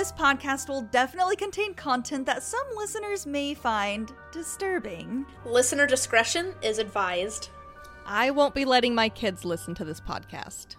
this podcast will definitely contain content that some listeners may find disturbing. Listener discretion is advised. I won't be letting my kids listen to this podcast.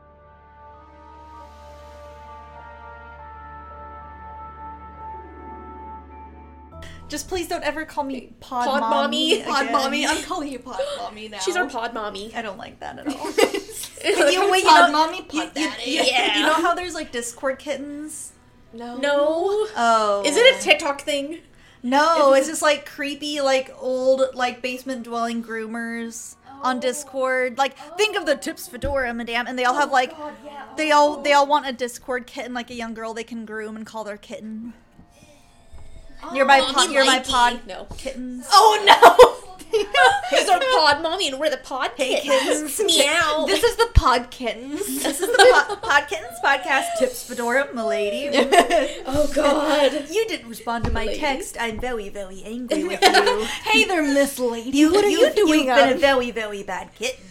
Just please don't ever call me Pod Mommy. Pod again. Mommy. I'm calling you Pod Mommy now. She's our pod mommy. I don't like that at all. Pod Mommy, Pod Daddy. Yeah. You know how there's like Discord kittens? No. Oh. Is it a TikTok thing? No, it's just like creepy, like old, like basement dwelling groomers on Discord. Like, think of the Tips Fedora, madame, and they all have like, they all want a Discord kitten, like a young girl they can groom and call their kitten. You're my pod No. kittens. Oh no! He's our pod mommy and we're the pod Hey, kittens. kittens. Meow. This is the Pod Kittens. This is the Pod Kittens podcast. Tips Fedora, milady. Oh god. You didn't respond to my Milady. text. I'm very, very angry with you. Hey there, Miss Lady. What are you doing? You've been a very, very bad kitten.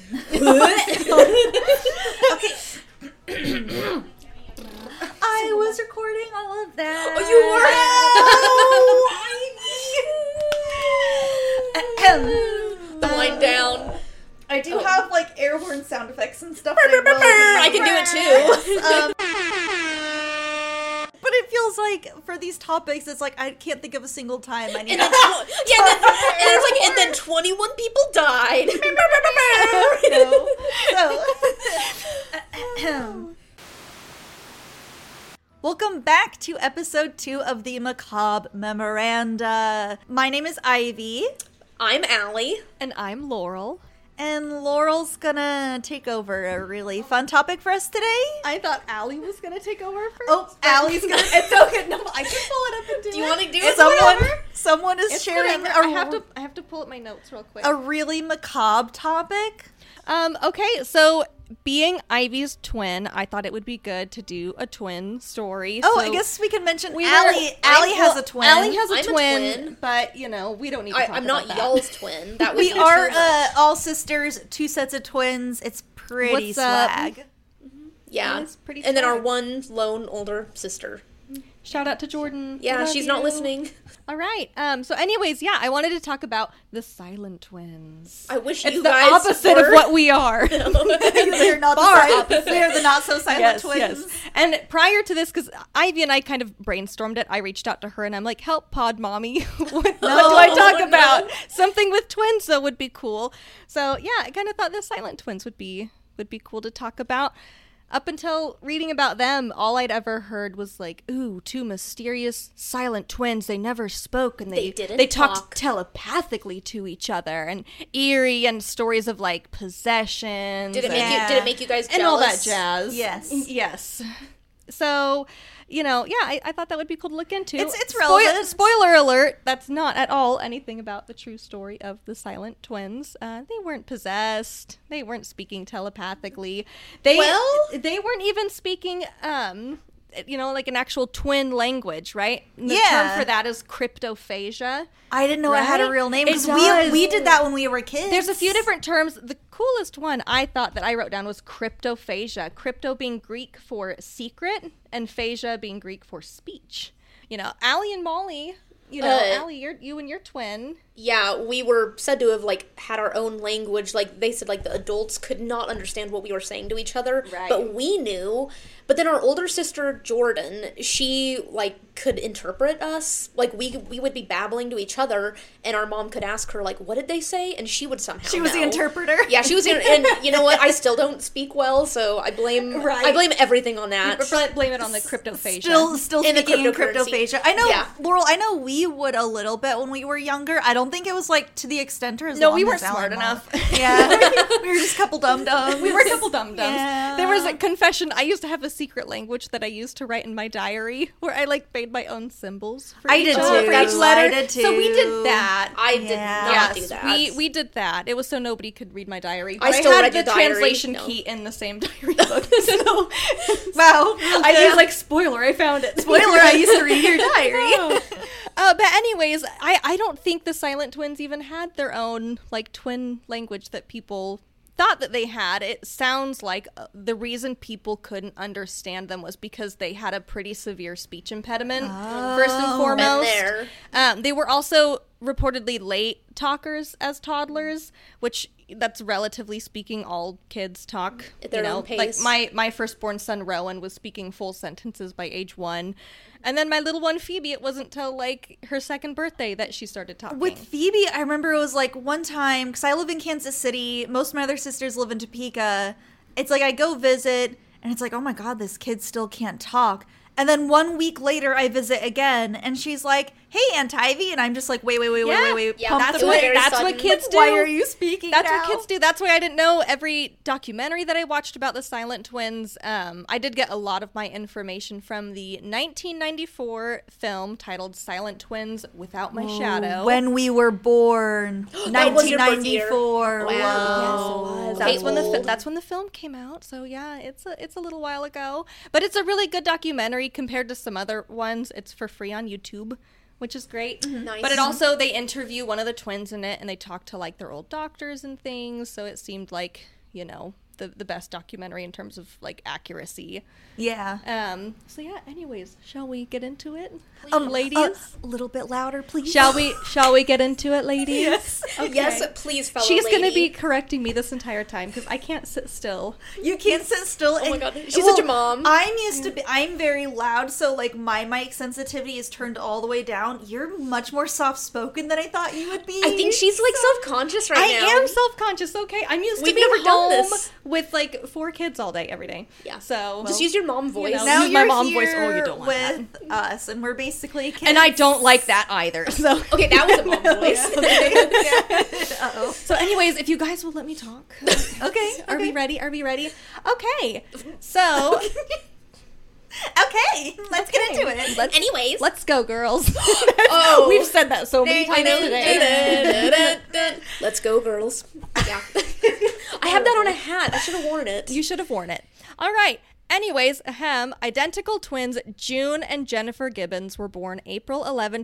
Okay. I was recording all of that. Oh, you were? The wind down. I do have like air horn sound effects and stuff. I can do it too. But it feels like for these topics, it's like I can't think of a single time I need. And then, and then 21 people died. So, welcome back to episode 2 of the Macabre Memoranda. My name is Ivy. I'm Allie. And I'm Laurel. And Laurel's gonna take over a really fun topic for us today. I thought Allie was going to take over first. Oh, Allie's gonna... It's okay. No, I can pull it up and do it. Do you want to do it? Someone is It's sharing whatever. I have to pull up my notes real quick. a really macabre topic. Okay, so being Ivy's twin, I thought it would be good to do a twin story. Oh, so I guess we can mention we Allie. Allie has a twin. Allie has a I'm a twin, twin. but we don't need to talk I'm about not that. y'all's twin. That would We be are too much. all sisters, 2 sets of twins. It's pretty What's up? swag. Yeah. It's pretty And then our swag. one lone older sister. Shout out to Jordan. Yeah, Love she's not you. listening. All right. So anyways, yeah, I wanted to talk about the silent twins. I wish It's you the guys opposite were. of what we are. They're not Far the silent, opposite. they're the not so silent twins. Yes. And prior to this, because Ivy and I kind of brainstormed it, I reached out to her and I'm like, help Pod Mommy. what do I talk about? Something with twins, though, would be cool. So yeah, I kind of thought the silent twins would be cool to talk about. Up until reading about them, all I'd ever heard was like, ooh, 2 mysterious silent twins. They never spoke and They didn't they talked talk. telepathically to each other, and eerie and stories of like possessions. Did it make Yeah. you? Did it make you guys jealous? and all that jazz. Yes. Yes. So, I thought that would be cool to look into. It's relevant. Spoiler alert, that's not at all anything about the true story of the silent twins. They weren't possessed. They weren't speaking telepathically. They weren't even speaking like an actual twin language, right? And the Yeah. term for that is cryptophagia. I didn't know it had a Right? real name It because does. we did that when we were kids. There's a few different terms. The coolest one I thought that I wrote down was cryptophagia. Crypto being Greek for secret, and phagia being Greek for speech. Allie and Molly. Allie, you and your twin. Yeah, we were said to have had our own language. Like they said, the adults could not understand what we were saying to each other, Right. but we knew. But then our older sister Jordan, she could interpret us. We would be babbling to each other, and our mom could ask her what did they say, and she would somehow. She was the know. interpreter. Yeah, she was, and you know what? I still don't speak well, so I blame everything on that. Blame it on the cryptophagia. Still In the speaking in cryptocurrency. cryptophagia. I know, Yeah. Laurel, I know we would a little bit when we were younger. I don't think it was to the extent or as No, long we weren't as Allie smart and Mom. enough. Yeah. We were just a couple dum-dums. We were a couple dum-dums. Yeah. There was a confession. I used to have a secret language that I used to write in my diary where I made my own symbols for I each did other, too. for each letter. I did So we too. did that. I did not do Yes, that. we did that. It was so nobody could read my diary. I But still had read the your diary. translation No. key in the same diary book. So Wow. I was spoiler, I found it. Spoiler, I used to read your diary. But anyways, I don't think the silent twins even had their own twin language that people thought that they had, it sounds like the reason people couldn't understand them was because they had a pretty severe speech impediment, first and foremost. They were also reportedly late talkers as toddlers, which that's relatively speaking all kids talk at their own pace. Like my firstborn son Rowan was speaking full sentences by age 1, and then my little one Phoebe, it wasn't till like her 2nd birthday that she started talking. With Phoebe, I remember it was like one time, because I live in Kansas City, most of my other sisters live in Topeka. It's like I go visit and it's like, oh my god, this kid still can't talk. And then 1 week later, I visit again, and she's like, "Hey, Aunt Ivy," and I'm just like, "Wait." Yeah, Pump that's the what- brakes. that's what kids do. Why are you speaking That's now? what kids do. That's why I didn't know every documentary that I watched about the Silent Twins. I did get a lot of my information from the 1994 film titled Silent Twins Without My Shadow. When we were born, That was your birth year. 1994. Wow. Whoa. Yes, it was. That's when the film came out. So yeah, it's a little while ago, but it's a really good documentary compared to some other ones. It's for free on YouTube, which is great. Nice. But it also, they interview one of the twins in it, and they talk to like their old doctors and things. So it seemed like, you know, the best documentary in terms of like accuracy. Yeah. So yeah. Anyways, shall we get into it, Ladies, ladies? a little bit louder, please. Shall we get into it, ladies? Yes. Okay. Yes, please, fellow She's lady. gonna be correcting me this entire time because I can't sit still. You can't sit still. Oh my and- god, she's such a mom. I'm very loud, so like my mic sensitivity is turned all the way down. You're much more soft spoken than I thought you would be. I think she's like self-conscious right I now. am self-conscious. Okay, I'm used We've to being never done home this. with like 4 kids all day, every day. Yeah. So Just use your mom voice. know. now use my you're mom here voice. Oh, you don't want with us, and we're basically kids. and I don't like that either. So Okay, that was a mom voice. Uh-oh. So anyways, if you guys will let me talk. Okay. Are we ready? Are we ready? Okay. So Okay, let's get into it. Anyways. let's go, girls. Oh. We've said that so many times today. Let's go, girls. Yeah. I have that on a hat. I should have worn it. You should have worn it. All right. Anyways, identical twins June and Jennifer Gibbons were born April 11th,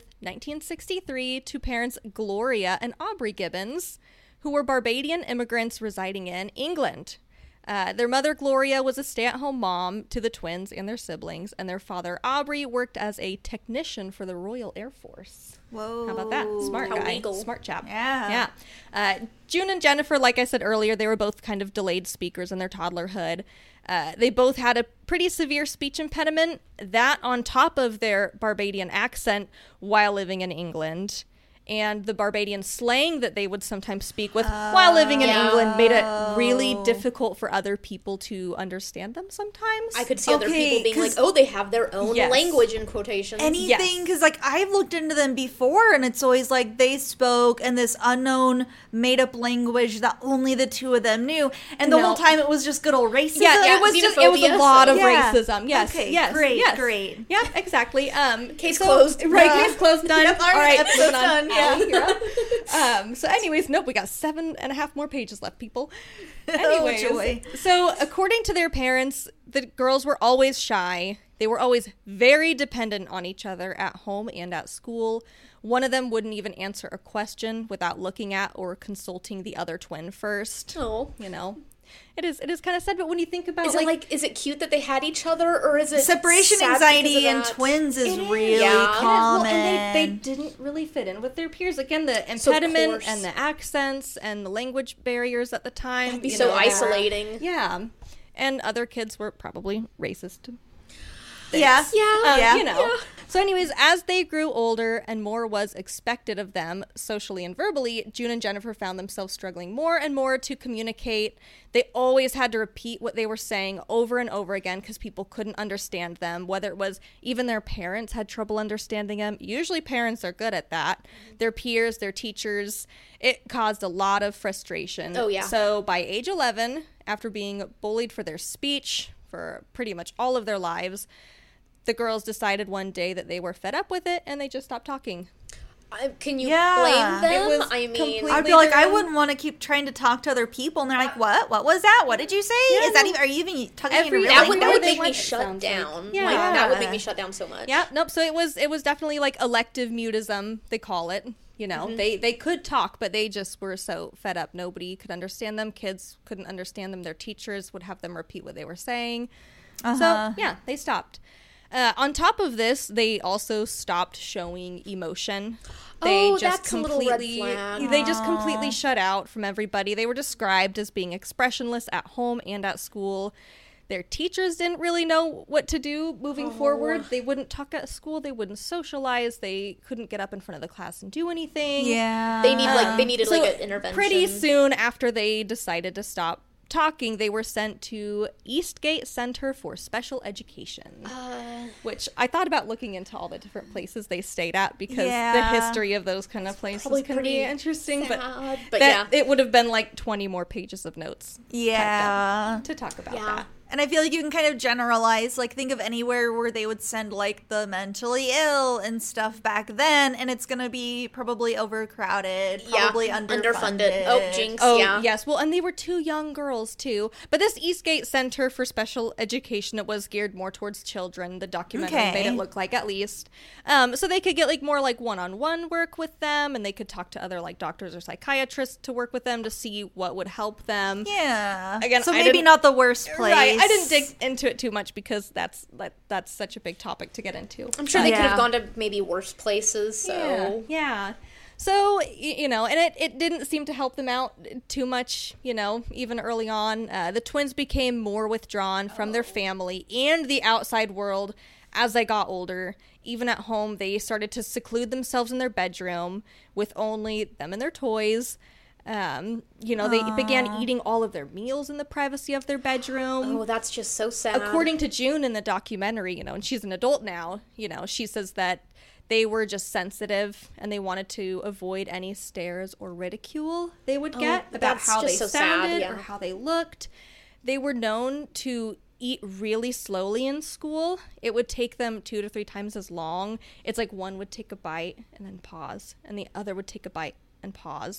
1963 to parents Gloria and Aubrey Gibbons, who were Barbadian immigrants residing in England. Their mother, Gloria, was a stay-at-home mom to the twins and their siblings, and their father, Aubrey, worked as a technician for the Royal Air Force. Whoa. How about that? Smart How guy. legal. Smart chap. Yeah. Yeah. June and Jennifer, like I said earlier, they were both kind of delayed speakers in their toddlerhood. They both had a pretty severe speech impediment, that on top of their Barbadian accent while living in England. And the Barbadian slang that they would sometimes speak with while living in England made it really difficult for other people to understand them sometimes. I could see other Okay, people being like, 'cause- oh, they have their own Yes. language in quotations. Anything, because like I've looked into them before, and it's always like they spoke in this unknown, made-up language that only the two of them knew, and the No. whole time it was just good old racism. Yeah, it was a xenophobia, lot of Yeah. racism. Yes, Okay, yes, great, yes. great. Yep, exactly. Case closed. Right, Yeah. case closed. Done. Yep, all right, episode's moving on. done, yeah. Allie, you're up. So, anyways, nope, we got 7.5 more pages left, people. Anyways, joy. so according to their parents, the girls were always shy. They were always very dependent on each other at home and at school. One of them wouldn't even answer a question without looking at or consulting the other twin first. Oh. You know, it is kind of sad, but when you think about Is it cute that they had each other, or is it Separation sad anxiety because in of that? twins is really Yeah. Well, common. and they didn't really fit in with their peers. Again, the So, of impediment course. and the accents and the language barriers at the time. That'd be you so know, they were- isolating. Yeah. And other kids were probably racist. Yeah. Yeah. You know. So anyways, as they grew older and more was expected of them socially and verbally, June and Jennifer found themselves struggling more and more to communicate. They always had to repeat what they were saying over and over again because people couldn't understand them, whether it was even their parents had trouble understanding them. Usually parents are good at that. Their peers, their teachers. It caused a lot of frustration. Oh, yeah. So by age 11, after being bullied for their speech for pretty much all of their lives, the girls decided one day that they were fed up with it and they just stopped talking. Can you Yeah. blame them? It was I mean, completely- I'd be like, I their own- wouldn't want to keep trying to talk to other people, and they're like, "What? What was that? What did you say? Is that even? Are you even talking in a real that would language?" make me what it shut sounds like. down. Yeah. Like, that would make me shut down so much. Yeah, nope. So it was definitely like elective mutism, they call it. You know, they could talk, but they just were so fed up. Nobody could understand them. Kids couldn't understand them. Their teachers would have them repeat what they were saying. So, yeah, they stopped. On top of this, they also stopped showing emotion. That's a little red flag. They just completely shut out from everybody. They were described as being expressionless at home and at school. Their teachers didn't really know what to do moving forward. They wouldn't talk at school. They wouldn't socialize. They couldn't get up in front of the class and do anything. Yeah. They needed like an intervention. Pretty soon after they decided to stop talking, they were sent to Eastgate Center for Special Education, which I thought about looking into all the different places they stayed at, because the history of those kind of places can be interesting. Sad, but it would have been like 20 more pages of notes. Yeah. To talk about that. And I feel like you can kind of generalize, like, think of anywhere where they would send, like, the mentally ill and stuff back then, and it's going to be probably overcrowded, probably underfunded. Oh, jinx, Yes. Well, and they were 2 young girls, too. But this Eastgate Center for Special Education, it was geared more towards children. The documentary made it look like, at least. So they could get, like, more, like, one-on-one work with them, and they could talk to other, like, doctors or psychiatrists to work with them to see what would help them. Yeah. Again, so maybe not the worst place. Right. I didn't dig into it too much because that's such a big topic to get into. I'm sure they could have gone to maybe worse places. So yeah. So, you know, and it didn't seem to help them out too much, you know, even early on. The twins became more withdrawn from their family and the outside world as they got older. Even at home, they started to seclude themselves in their bedroom with only them and their toys. You know, they began eating all of their meals in the privacy of their bedroom. Oh, that's just so sad. According to June in the documentary, you know, and she's an adult now, you know, she says that they were just sensitive and they wanted to avoid any stares or ridicule they would get about how they sounded or how they looked. They were known to eat really slowly in school. It would take them 2 to 3 times as long. It's like one would take a bite and then pause, and the other would take a bite and pause.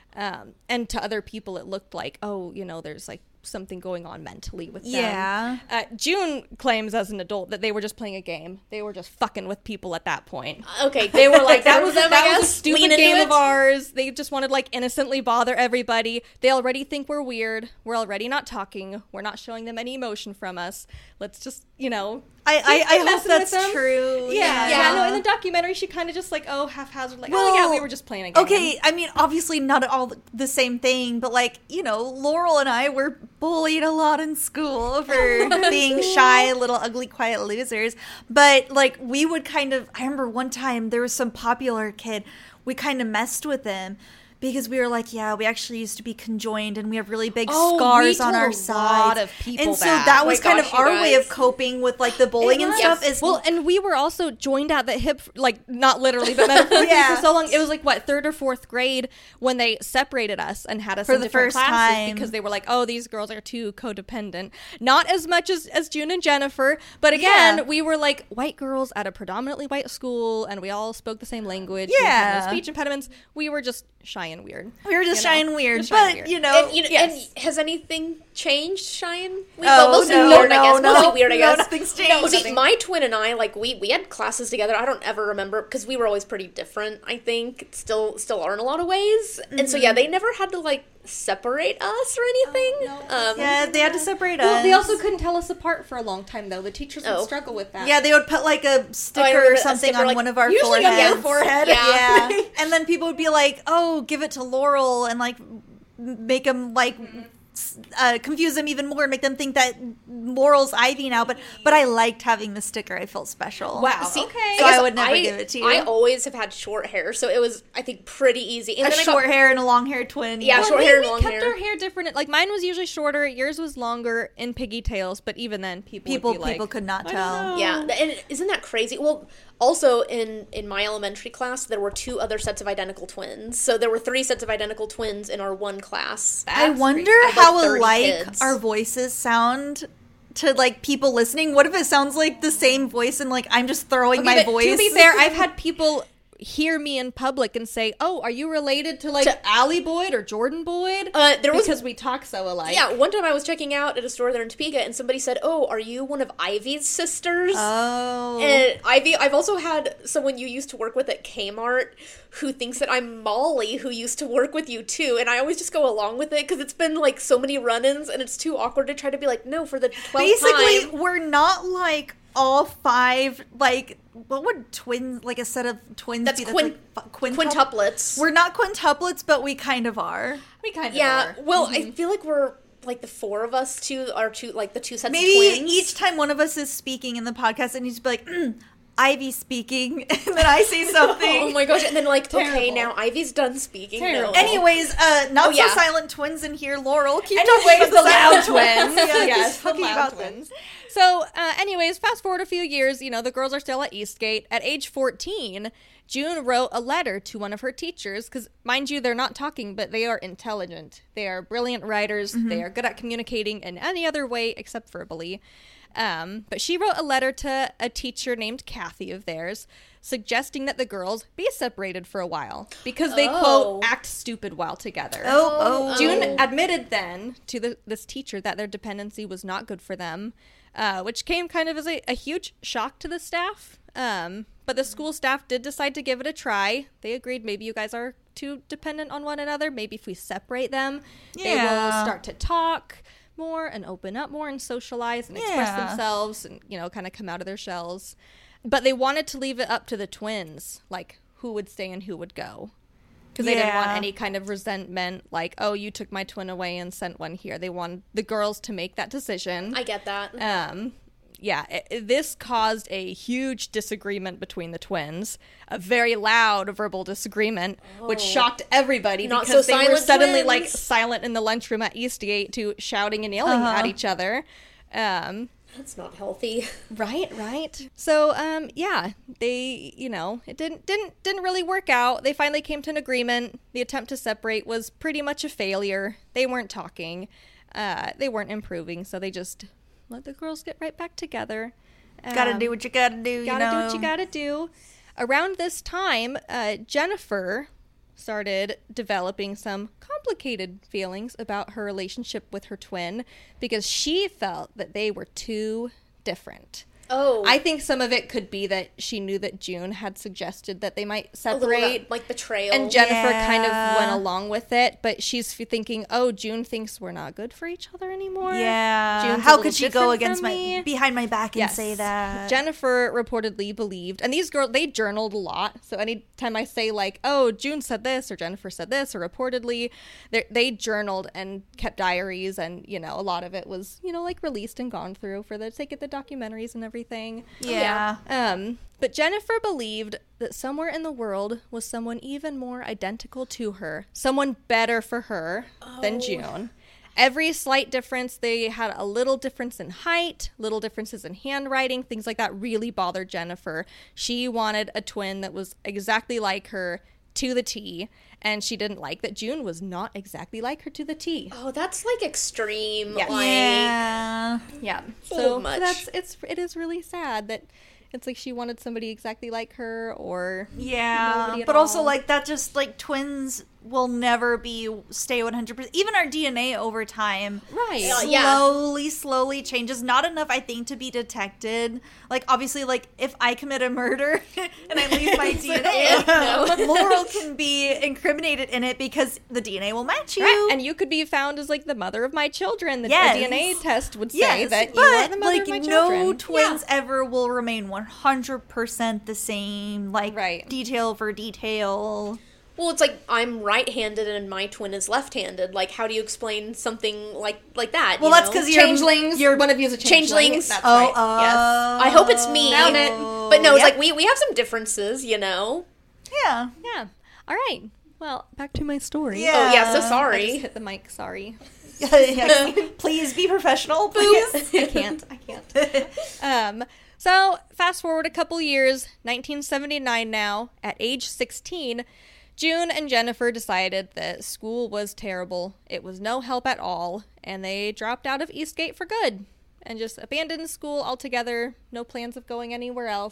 And to other people, it looked like, oh, you know, there's like something going on mentally with them. Yeah. June claims as an adult that they were just playing a game. They were just fucking with people at that point. Okay. They were like, that was them, a stupid game of ours. They just wanted like innocently bother everybody. They already think we're weird. We're already not talking. We're not showing them any emotion from us. Let's just, you know. I hope that's true. Yeah. No, in the documentary, she kind of just like, haphazard, like, we were just playing a game. Okay, I mean, obviously not all the same thing, but like, you know, Laurel and I were bullied a lot in school for being shy, little ugly, quiet losers. But like, we would kind of, I remember one time there was some popular kid, we kind of messed with him. Because we were like, yeah, we actually used to be conjoined and we have really big scars on our sides. A lot of people and so that was kind of our way of coping with like the bullying and stuff. Well, and we were also joined at the hip, like not literally, but metaphorically for so long. It was like, what, 3rd or 4th grade when they separated us and had us for in the different first classes time. Because they were like, oh, these girls are too codependent. Not as much as June and Jennifer, but again, we were like white girls at a predominantly white school and we all spoke the same language. We had no speech impediments. We were just shy and weird. We were just shy and weird, you know. And has anything changed, shy and weird? Mostly weird, I guess. Nothing's changed. See, my twin and I, like, we had classes together. I don't ever remember, because we were always pretty different, I think. Still are in a lot of ways. Mm-hmm. And so, yeah, they never had to, like, separate us or anything. They had to separate us. Well, they also couldn't tell us apart for a long time, though. The teachers would struggle with that. Yeah, they would put like a sticker or something on one of our foreheads. Usually on your forehead. Yeah. And then people would be like, oh, give it to Laurel, and like make them like confuse them even more and make them think that Laurel's Ivy now. But I liked having the sticker. I felt special. Wow. See, okay. So I would never give it to you. I always have had short hair, so it was, I think, pretty easy. And a short hair and a long hair twin. Yeah, short hair and long hair. We kept our hair different. Like, mine was usually shorter. Yours was longer in pigtails. But even then, people could not tell. Yeah. And isn't that crazy? Well, also, in my elementary class, there were 2 other sets of identical twins. So there were 3 sets of identical twins in our one class. I wonder how alike our voices sound to, like, people listening. What if it sounds like the same voice and, like, I'm just throwing my voice? To be fair, I've had people hear me in public and say, "Oh, are you related to like Allie Boyd or Jordan Boyd?" Because we talk so alike. Yeah, one time I was checking out at a store there in Topeka, and somebody said, "Oh, are you one of Ivy's sisters?" Oh. And Ivy, I've also had someone you used to work with at Kmart who thinks that I'm Molly, who used to work with you too, and I always just go along with it because it's been like so many run-ins, and it's too awkward to try to be like, no, for the 12th Basically, time. we're not like all five, like, what would twins, like a set of twins That's be? quintuplets. We're not quintuplets, but we kind of are. We kind of Yeah, are. well, I feel like we're like the four of us are two, like the two sets Maybe of twins. each time one of us is speaking in the podcast, and he's be like, Ivy speaking, and then I say something. Oh my gosh, and then like, okay, Terrible. now Ivy's done speaking. Terrible. No. Anyways, not Oh, yeah. so silent twins in here, Laurel. Keep Anyways, talking the about loud silent twins. Yeah, Yes, keep the talking loud about twins. So, anyways, fast forward a few years, you know, the girls are still at Eastgate. At age 14, June wrote a letter to one of her teachers, because, mind you, they're not talking, but they are intelligent. They are brilliant writers. They are good at communicating in any other way except verbally. But she wrote a letter to a teacher named Kathy of theirs, suggesting that the girls be separated for a while because they, quote, act stupid while together. June admitted then to this teacher that their dependency was not good for them, which came kind of as a huge shock to the staff. But the school staff did decide to give it a try. They agreed maybe you guys are too dependent on one another. Maybe if we separate them, they will start to talk more and open up more and socialize and express themselves and, you know, kind of come out of their shells. But they wanted to leave it up to the twins, like who would stay and who would go. Because they didn't want any kind of resentment, like, oh, you took my twin away and sent one here. They wanted the girls to make that decision. I get that. This caused a huge disagreement between the twins, a very loud verbal disagreement, which shocked everybody Not because so they were silent suddenly twins. like silent in the lunchroom at Eastgate to shouting and yelling at each other. That's not healthy. Right. So, they, you know, it didn't really work out. They finally came to an agreement. The attempt to separate was pretty much a failure. They weren't talking. They weren't improving, so they just let the girls get right back together. Gotta do what you gotta do, do what you gotta do. Around this time, Jennifer started developing some complicated feelings about her relationship with her twin because she felt that they were too different. Oh. I think some of it could be that she knew that June had suggested that they might A little separate. like betrayal. And Jennifer kind of went along with it, but she's thinking, oh, June thinks we're not good for each other anymore. Yeah. June's a How little could she different go against from me. behind my back and Yes. say that? Jennifer reportedly believed, and these girls, they journaled a lot. So anytime I say like, oh, June said this or Jennifer said this or reportedly, they journaled and kept diaries, and, you know, a lot of it was, you know, like released and gone through for the sake of the documentaries and everything. Yeah. But Jennifer believed that somewhere in the world was someone even more identical to her, someone better for her than June. Every slight difference, they had a little difference in height, little differences in handwriting, things like that really bothered Jennifer. She wanted a twin that was exactly like her to the T, and she didn't like that June was not exactly like her to the T. Oh, that's like extreme. Yes. Like, Yeah. So much. It is really sad that it's like she wanted somebody exactly like her or Yeah. nobody at But also, all. like, that just, like, twins will never stay 100%. Even our DNA over time Right. slowly changes. Not enough, I think, to be detected. Like, obviously, like, if I commit a murder and I leave my DNA, Laurel can be incriminated in it because the DNA will match you. Right. And you could be found as like the mother of my children. The Yes. DNA test would say Yes, that but, you are the mother like, of my no children. twins ever will remain 100% the same, like, Right. detail for detail. well, it's like I'm right-handed and my twin is left-handed. Like, how do you explain something like that? Well, you that's know? because Changelings. One of you is a changeling. Changelings. That's Oh, right. Yes. I hope it's me. Found it. But no, it's Yep. like we have some differences, you know. Yeah. Yeah. All right. Well, back to my story. Yeah. Oh yeah, so I just sorry. hit the mic. Sorry. Please be professional, please. I can't. So fast forward a couple years, 1979 now, at age 16, June and Jennifer decided that school was terrible. It was no help at all, and they dropped out of Eastgate for good and just abandoned school altogether. No plans of going anywhere else.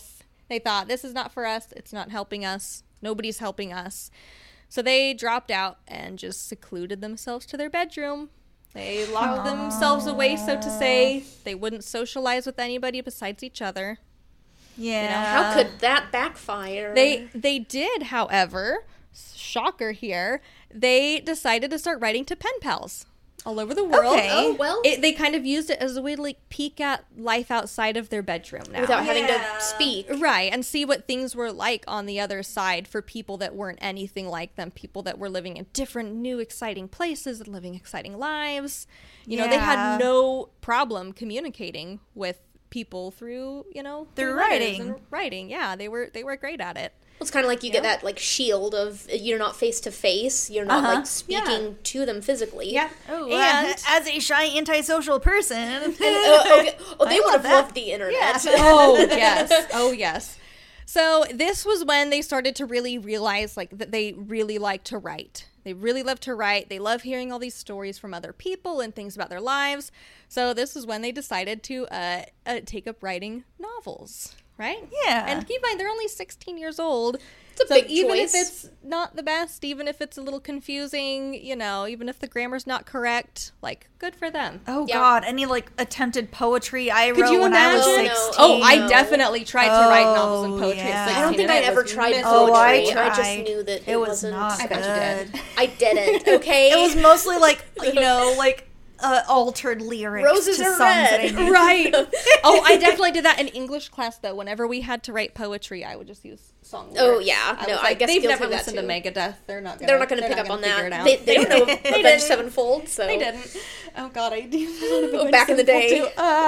They thought, this is not for us. It's not helping us. Nobody's helping us. So they dropped out and just secluded themselves to their bedroom. They locked themselves away, so to say. They wouldn't socialize with anybody besides each other. Yeah. How could that backfire? They did, however, shocker here, they decided to start writing to pen pals all over the world. Okay. Oh, well. They kind of used it as a way to like peek at life outside of their bedroom now. Without having to speak. Right, and see what things were like on the other side for people that weren't anything like them, people that were living in different, new, exciting places and living exciting lives. You know, they had no problem communicating with people through, you know, Through letters writing. and writing. Yeah, they were great at it. Well, it's kind of like you get that like shield of you're not face to face, you're not like speaking to them physically. Yeah. Oh, And as a shy antisocial person. Okay. Oh, they would have that. loved the internet. Oh, yes. Oh, yes. So this was when they started to really realize like that they really like to write. They really love to write. They love hearing all these stories from other people and things about their lives. So this is when they decided to take up writing novels, right? Yeah. And keep in mind, they're only 16 years old. It's a big even choice. if it's not the best, even if it's a little confusing, you know, even if the grammar's not correct, like, good for them. Oh, Yeah. God. Any, like, attempted poetry I Could wrote you when I was imagine? 16. Oh, I No. definitely tried to write novels and poetry yeah. at 16. I don't think and I it ever was tried miserable. Oh, I poetry. I just tried. knew that It was wasn't. not I bet you good. did. I didn't. Okay. It was mostly, like, you know, like, altered lyrics Roses to are songs that I red. knew. Right. Oh, I definitely did that in English class, though. Whenever we had to write poetry, I would just use song lyrics. Oh, yeah. No, was I guess they've guilty never of that, listened too. to Megadeth. They're not They're not going to pick up on figure it that. out. They don't know They Avenged didn't. Sevenfold, so. They didn't. Oh, God, I do. Oh, back in the day.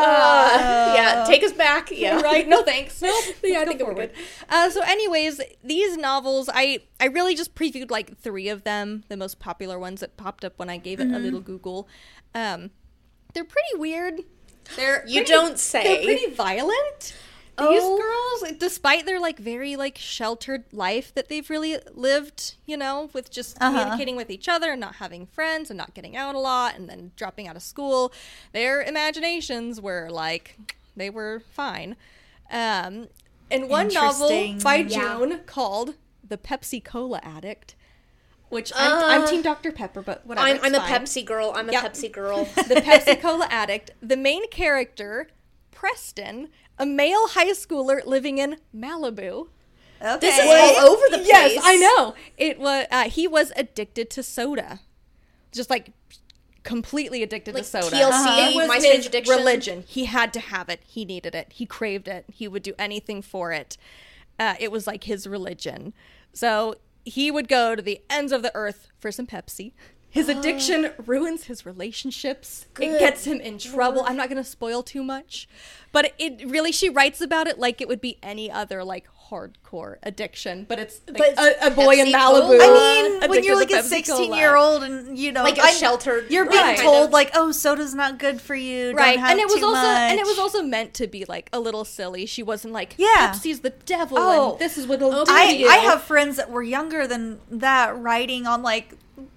Yeah, take us back. Yeah. Right? No, thanks. Nope. Yeah, I Let's think go we're forward. good. So anyways, these novels, I really just previewed like 3 of them, the most popular ones that popped up when I gave it a little Google. They're pretty weird. You don't say. They're pretty violent. These girls, despite their like very like sheltered life that they've really lived, you know, with just communicating with each other and not having friends and not getting out a lot and then dropping out of school, their imaginations were like, they were fine. In one novel Interesting. by June called The Pepsi Cola Addict, which I'm Team Dr. Pepper, but whatever. I'm it's a fine. Pepsi girl. I'm a Yep. Pepsi girl. The Pepsi Cola Addict. The main character, Preston, a male high schooler living in Malibu. Okay. This is all over the place. Yes, I know. It was he was addicted to soda, just like completely addicted Like to soda. TLC, It was My his Strange Addiction. religion. He had to have it. He needed it. He craved it. He would do anything for it. It was like his religion. So he would go to the ends of the earth for some Pepsi. His addiction ruins his relationships. It gets him in trouble. I'm not going to spoil too much, but it really, she writes about it like it would be any other like hardcore addiction, but it's like a boy in Pepsi Malibu. Cola? I mean, when addicted you're to like a Pepsi Cola. 16-year-old and, you know, Like a sheltered. you're being Right. told, like, oh, soda's not good for you. Right, Don't have and it was too also much. and it was also meant to be like a little silly. She wasn't like, Yeah. Pepsi's the devil, Oh. and this is what it'll do to I you. have friends that were younger than that writing on like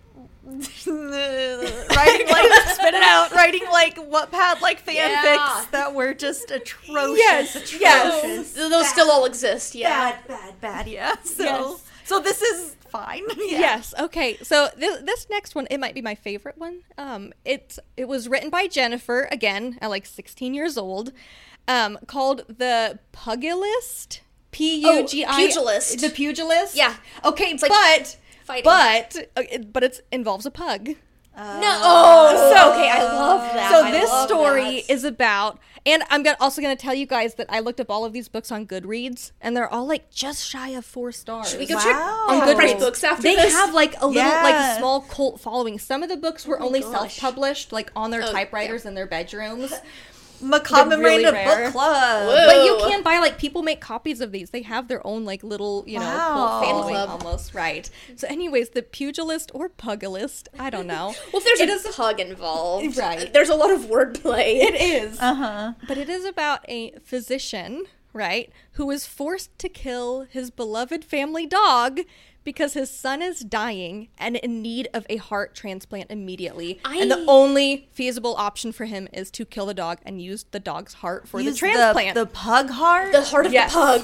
writing like spit it out writing like Wattpad like fanfics Yeah. that were just atrocious. Yes, yes. atrocious. Those still all exist, yeah. bad, yeah. So Yes. so this is fine. Yeah. Yes. Okay. So this next one, it might be my favorite one. It was written by Jennifer again at like 16 years old, called The Pugilist. Pugilist. The Pugilist. Yeah. Okay, like fighting. but it involves a pug. No. Oh, so okay. I love that. So I this love story that. is about, and I'm also going to tell you guys that I looked up all of these books on Goodreads, and they're all like just shy of 4 stars. Should we go Wow. check On how many Goodreads. books after They this? have like a little, like Yeah. a small cult following. Some of the books were only gosh. self-published, like on their Oh, typewriters in their bedrooms. Macabre They're really Miranda rare. Book Club. Whoa. But you can buy, like, people make copies of these. They have their own, like, little, you know, Wow. cult following Fan club. almost, right? So anyways, the Pugilist or Pugilist, I don't know. Well, if there's It a pug involved, Right. there's a lot of wordplay. It is. Uh-huh. But it is about a physician, right, who is forced to kill his beloved family dog because his son is dying and in need of a heart transplant immediately. And the only feasible option for him is to kill the dog and use the dog's heart for Use the transplant. the pug heart. The heart of Yes. the pug.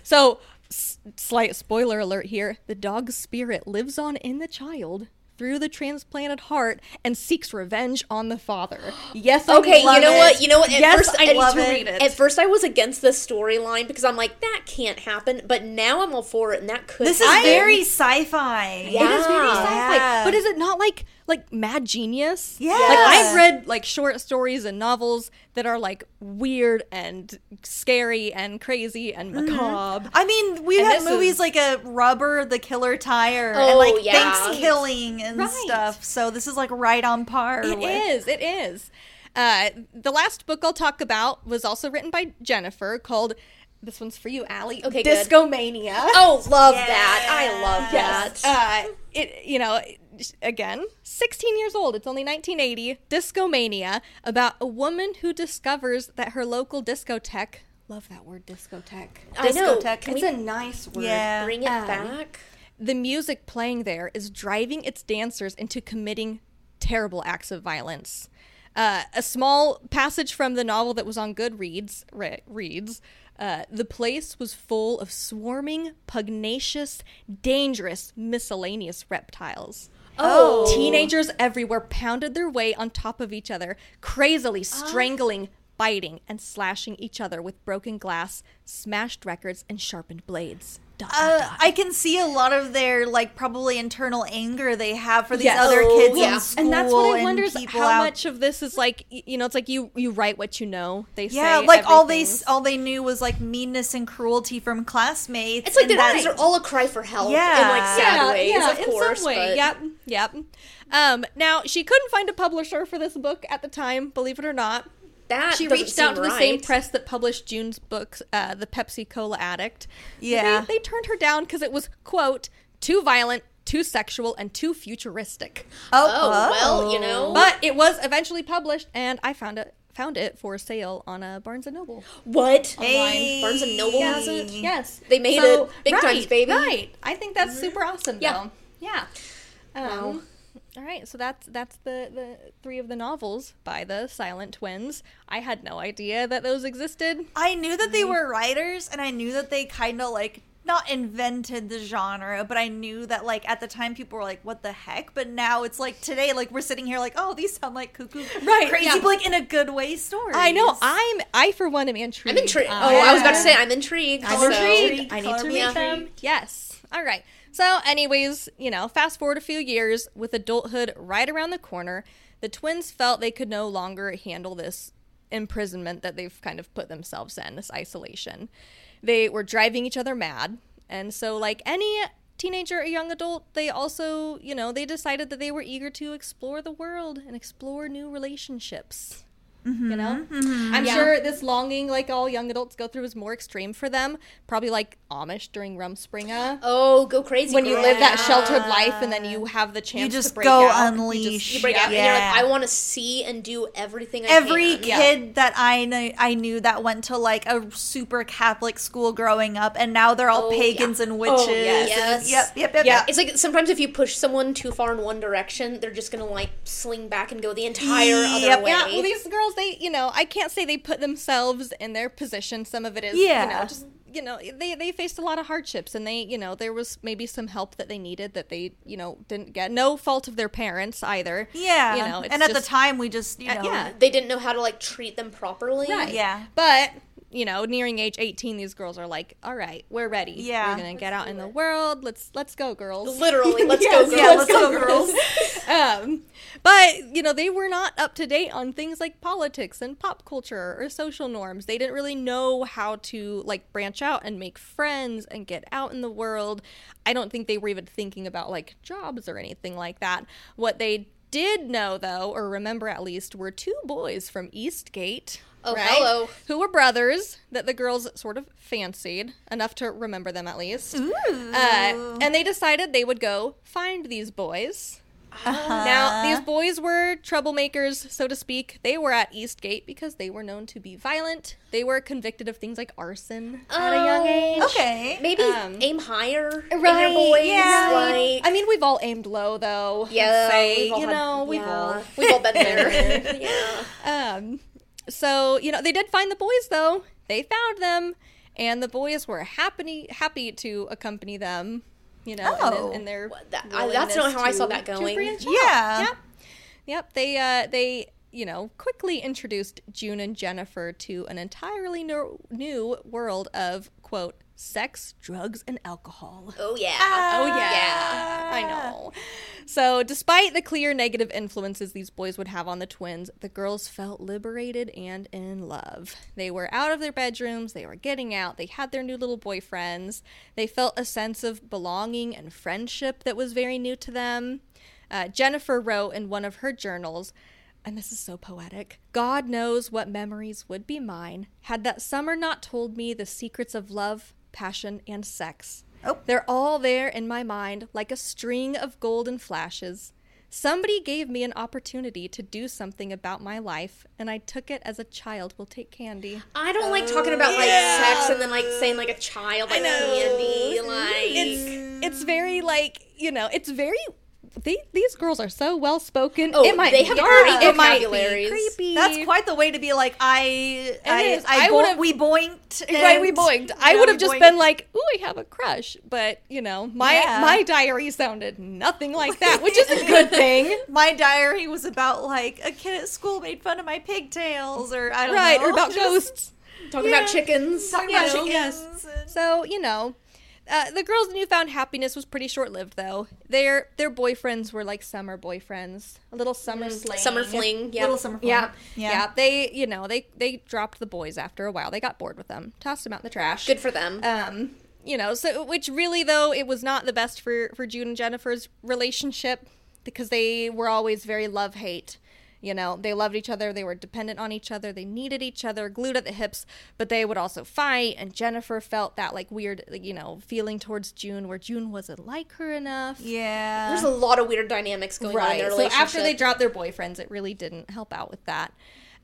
So, slight spoiler alert here. The dog's spirit lives on in the child through the transplanted heart and seeks revenge on the father. Yes, I Okay, love you know it. what? You know what? Yes, I love need to it. read it. At first, I was against this storyline because I'm like, that can't happen. But now I'm all for it, and that could. This is happen. very sci-fi. Yeah. It is very sci-fi, Yeah. but is it not like Mad Genius? Yeah. Like I've read like short stories and novels that are like weird and scary and crazy and macabre. I mean, we And have this movies is- like a Rubber, The Killer Tire, and Oh, like yeah. Thanksgiving and Right. stuff. So this is like right on par. It is. It is. The last book I'll talk about was also written by Jennifer, called, this one's for you, Allie, Okay, good. Discomania. Oh, love Yes. that. I love that. Again, 16 years old. It's only 1980. Discomania, about a woman who discovers that her local discotheque, love that word, discotheque. I know. Discotheque. Can It's we a nice word. Yeah. bring it back? The music playing there is driving its dancers into committing terrible acts of violence. A small passage from the novel that was on Goodreads reads, the place was full of swarming, pugnacious, dangerous, miscellaneous reptiles. Oh. Teenagers everywhere pounded their way on top of each other, crazily strangling, biting, and slashing each other with broken glass, smashed records, and sharpened blades. I can see a lot of their like probably internal anger they have for these Yes. other Oh, kids yeah. in school, And that's what I and wonder is people how out. much of this is like, it's like you write what you know. They say Yeah, like everything's- all they knew was like meanness and cruelty from classmates. It's like and these are all a cry for help Yeah. in like sad ways, of in course. some way. But Yep. Now she couldn't find a publisher for this book at the time, believe it or not. that She doesn't reached out to seem the same right. press that published June's books, The Pepsi Cola Addict. Yeah. They turned her down because it was, quote, too violent, too sexual, and too futuristic. Oh, well, you know. But it was eventually published, and I found it for sale on Barnes & Noble. What? Hey. Barnes and Noble has it? Yes. They made it big times, baby. Right. I think that's super awesome, Yeah. though. Yeah. Wow. All right, so that's the three of the novels by the Silent Twins. I had no idea that those existed. I knew that they were writers, and I knew that they kind of like not invented the genre, but I knew that like at the time people were like, "What the heck?" But now it's like today, like we're sitting here like, "Oh, these sound like cuckoo, Right, crazy, yeah. but like in a good way stories." I know. I for one am intrigued. I'm intrigued. Uh, Oh, I was about to say I'm intrigued. I'm so- intrigued. I need Color to me read intrigued. them. Yes. All right. So, anyways, fast forward a few years, with adulthood right around the corner, the twins felt they could no longer handle this imprisonment that they've kind of put themselves in, this isolation. They were driving each other mad. And so, like any teenager or young adult, they also, they decided that they were eager to explore the world and explore new relationships. I'm sure this longing, like all young adults go through, is more extreme for them. Probably like Amish during Rumspringa. Oh, go crazy. When you girl. live that sheltered life and then you have the chance You just to break go out. unleash. You break out and you're Yeah. like, I want to see and do everything I Every can. kid that I knew that went to like a super Catholic school growing up, and now they're all Oh, pagans yeah. and witches. Oh, yes. and- Yep. Yeah, it's like sometimes if you push someone too far in one direction, they're just gonna like sling back and go the entire other Yep. way. Yeah, well, these girls, they, I can't say they put themselves in their position. Some of it is, Yeah. they faced a lot of hardships, and they, there was maybe some help that they needed that they, didn't get. No fault of their parents either. Yeah. It's and at the just- time, we just, yeah. They didn't know how to like treat them properly. Right. Yeah. But, nearing age 18, these girls are like, all right, we're ready. Yeah. We're going to get out in the world. Let's go, girls. Literally, let's Yes, go, girls. Yeah, let's go, girls. But, they were not up to date on things like politics and pop culture or social norms. They didn't really know how to, like, branch out and make friends and get out in the world. I don't think they were even thinking about, like, jobs or anything like that. What they did know, though, or remember at least, were two boys from Eastgate. Oh, right? hello. Who were brothers that the girls sort of fancied, enough to remember them at least. Ooh. And they decided they would go find these boys. Now, these boys were troublemakers, so to speak. They were at Eastgate because they were known to be violent. They were convicted of things like arson at a young age. Okay. Maybe Um, aim higher in right, your boys. yeah. Like, I mean, we've all aimed low, though. yeah, I'd say, we've all we've all. we've all been there. Yeah. So, they did find the boys, though. They found them, and the boys were happy to accompany them, you know, in their that's not how I saw that going. Yeah. Yep. They you know, quickly introduced June and Jennifer to an entirely new world of, quote, sex, drugs, and alcohol. Oh, yeah. I know. So, despite the clear negative influences these boys would have on the twins, the girls felt liberated and in love. They were out of their bedrooms, they were getting out, they had their new little boyfriends, they felt a sense of belonging and friendship that was very new to them. Jennifer wrote in one of her journals, and this is so poetic, God knows what memories would be mine had that summer not told me the secrets of love, passion, and sex. Oh. They're all there in my mind like a string of golden flashes. Somebody gave me an opportunity to do something about my life, and I took it as a child will take candy. I don't like talking about like sex and then like saying like a child like candy. Like It's very like, you know, it's very... These girls are so well spoken. Oh, it might they be have dark, great it might be vocabularies. creepy. That's quite the way to be like, we would've- boinked. Right, we boinked. I would have just been like, ooh, I have a crush. But, you know, my diary sounded nothing like that, which is a good thing. My diary was about, like, a kid at school made fun of my pigtails, or I don't know. Right, or about ghosts. talking about chickens. Talking about know, chickens. yes. So, you know, the girls' newfound happiness was pretty short-lived, though. Their boyfriends were like summer boyfriends, a little summer sling. Summer fling. Yeah. Little summer fling. Yeah. They, you know, they dropped the boys after a while. They got bored with them, tossed them out in the trash. Good for them. You know, so which really though it was not the best for June and Jennifer's relationship because they were always very love-hate. You know, they loved each other, they were dependent on each other, they needed each other, glued at the hips, but they would also fight, and Jennifer felt that, like, weird, you know, feeling towards June, where June wasn't like her enough. Yeah. There's a lot of weird dynamics going on in their relationship. So after they dropped their boyfriends, it really didn't help out with that.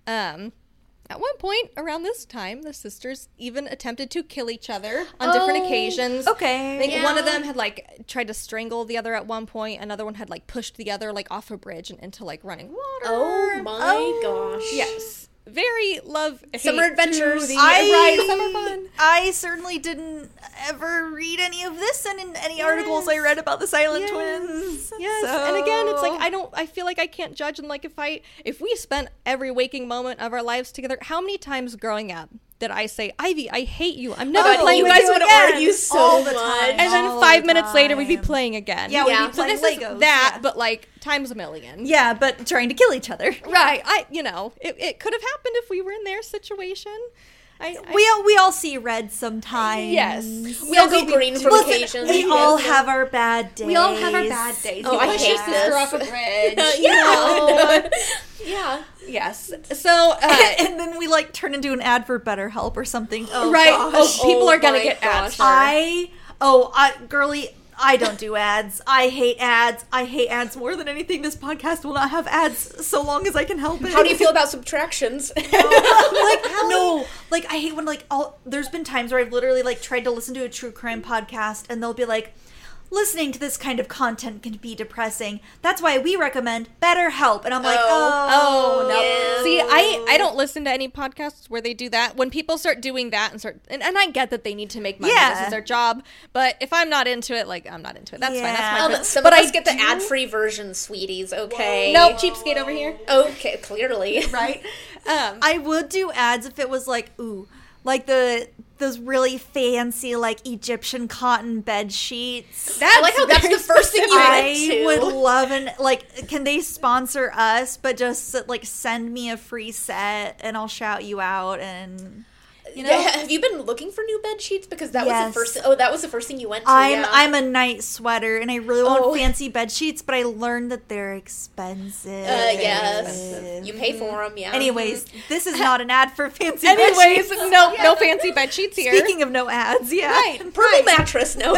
At one point, around this time, the sisters even attempted to kill each other on different occasions. Okay. I think one of them had, like, tried to strangle the other at one point. Another one had, like, pushed the other, like, off a bridge and into, like, running water. Oh, my gosh. Yes. Very love Summer adventures. Right, summer fun. I certainly didn't ever read any of this in any articles I read about the Silent Twins. Yes, So- and again, it's like I feel like I can't judge, and like if we spent every waking moment of our lives together, how many times growing up did I say, Ivy, I hate you. I'm never playing you with guys you would again. argue so All the much. time. And then All 5 the minutes later, we'd be time. playing again. Yeah, we'd Yeah. be So playing this Legos. is that, yeah. but like times a million. Yeah, but trying to kill each other. Right. You know, it could have happened if we were in their situation. We all see red sometimes. Yes. We all go green from Listen, occasion. we all have our bad days. We all have our bad days. Oh, You I push hate your sister this. off a bridge. Yeah. Yeah. Yes. So, And then we like turn into an ad for BetterHelp or something. Oh, right. gosh. Oh, people are gonna my get ads. gosh. Girly, I don't do ads. I hate ads. I hate ads more than anything. This podcast will not have ads so long as I can help it. How do you feel about subtractions? Like I hate when there's been times where I've literally like tried to listen to a true crime podcast and they'll be like, listening to this kind of content can be depressing. That's why we recommend BetterHelp. And I'm like, Oh, no. Yeah. See, I don't listen to any podcasts where they do that. When people start doing that and I get that they need to make money. Yeah. This is their job. But if I'm not into it, like, I'm not into it. That's fine. That's my choice. Some But of I us get the do- ad-free version, sweeties, okay? Nope, cheapskate over here. Okay, clearly. right? I would do ads if it was like, like those really fancy like Egyptian cotton bed sheets. I like how that's the first thing you went I to. would love can they sponsor us, but just like send me a free set and I'll shout you out and you know. Yeah, have you been looking for new bed sheets? Because that was Yes. the first. Oh, that was the first thing you went to. I'm a night sweater and I really want Oh. fancy bed sheets, but I learned that they're expensive. Yes, you pay for them. Yeah. Anyways, this is not an ad for fancy bed Anyways, sheets. no fancy bed sheets here. Speaking of no ads, yeah. Right. purple mattress. No.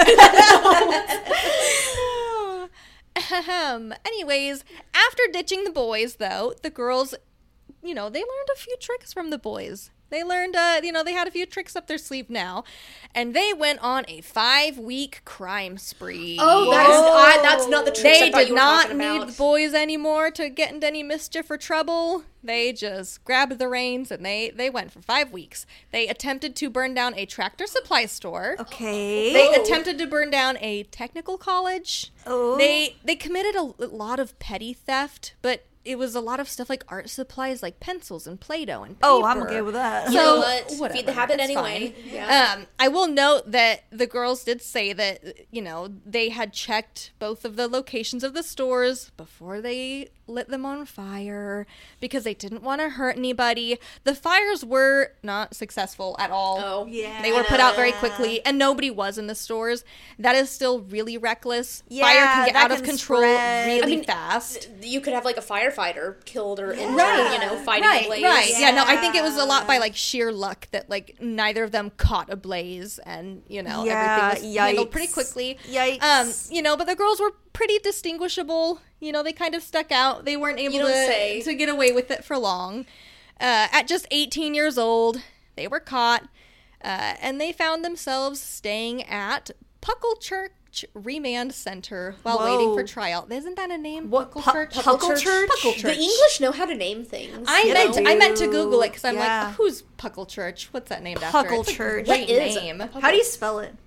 Anyways, after ditching the boys, though, the girls, you know, they learned a few tricks from the boys. They learned, they had a few tricks up their sleeve now. And they went on a 5-week crime spree. Oh, that's not the tricks They I thought did you were not talking need about. the boys anymore to get into any mischief or trouble. They just grabbed the reins and they went for 5 weeks. They attempted to burn down a Tractor Supply store. Okay. They attempted to burn down a technical college. Oh. They committed a lot of petty theft, but it was a lot of stuff like art supplies, like pencils and Play-Doh and paper. Oh, I'm okay with that. You know So, what? whatever, Feed the habit it's anyway. fine. Yeah. I will note that the girls did say that, they had checked both of the locations of the stores before they lit them on fire because they didn't want to hurt anybody. The fires were not successful at all. Oh. Yeah. They were put out very quickly, and nobody was in the stores. That is still really reckless. Yeah, Fire can get that out of can control spread. really fast. You could have like a firefighter killed or injured, Right. fighting a blaze. Right. Yeah. No, I think it was a lot by Yeah. like sheer luck that like neither of them caught a blaze, and Yeah, everything was handled pretty yikes. quickly. Yikes. But the girls were pretty distinguishable. They kind of stuck out. They weren't able You don't say. to get away with it for long. At just 18 years old, they were caught, and they found themselves staying at Puckle Church Remand Center while waiting for Whoa. trial. Isn't that a name? What, Puckle Church? Puckle Church? Puckle The Church. English know how to name things. I you meant know? I meant to Google it because I'm Yeah. like, who's Puckle Church? What's that named after? Puckle It's a Church. great What is name. How do you spell it?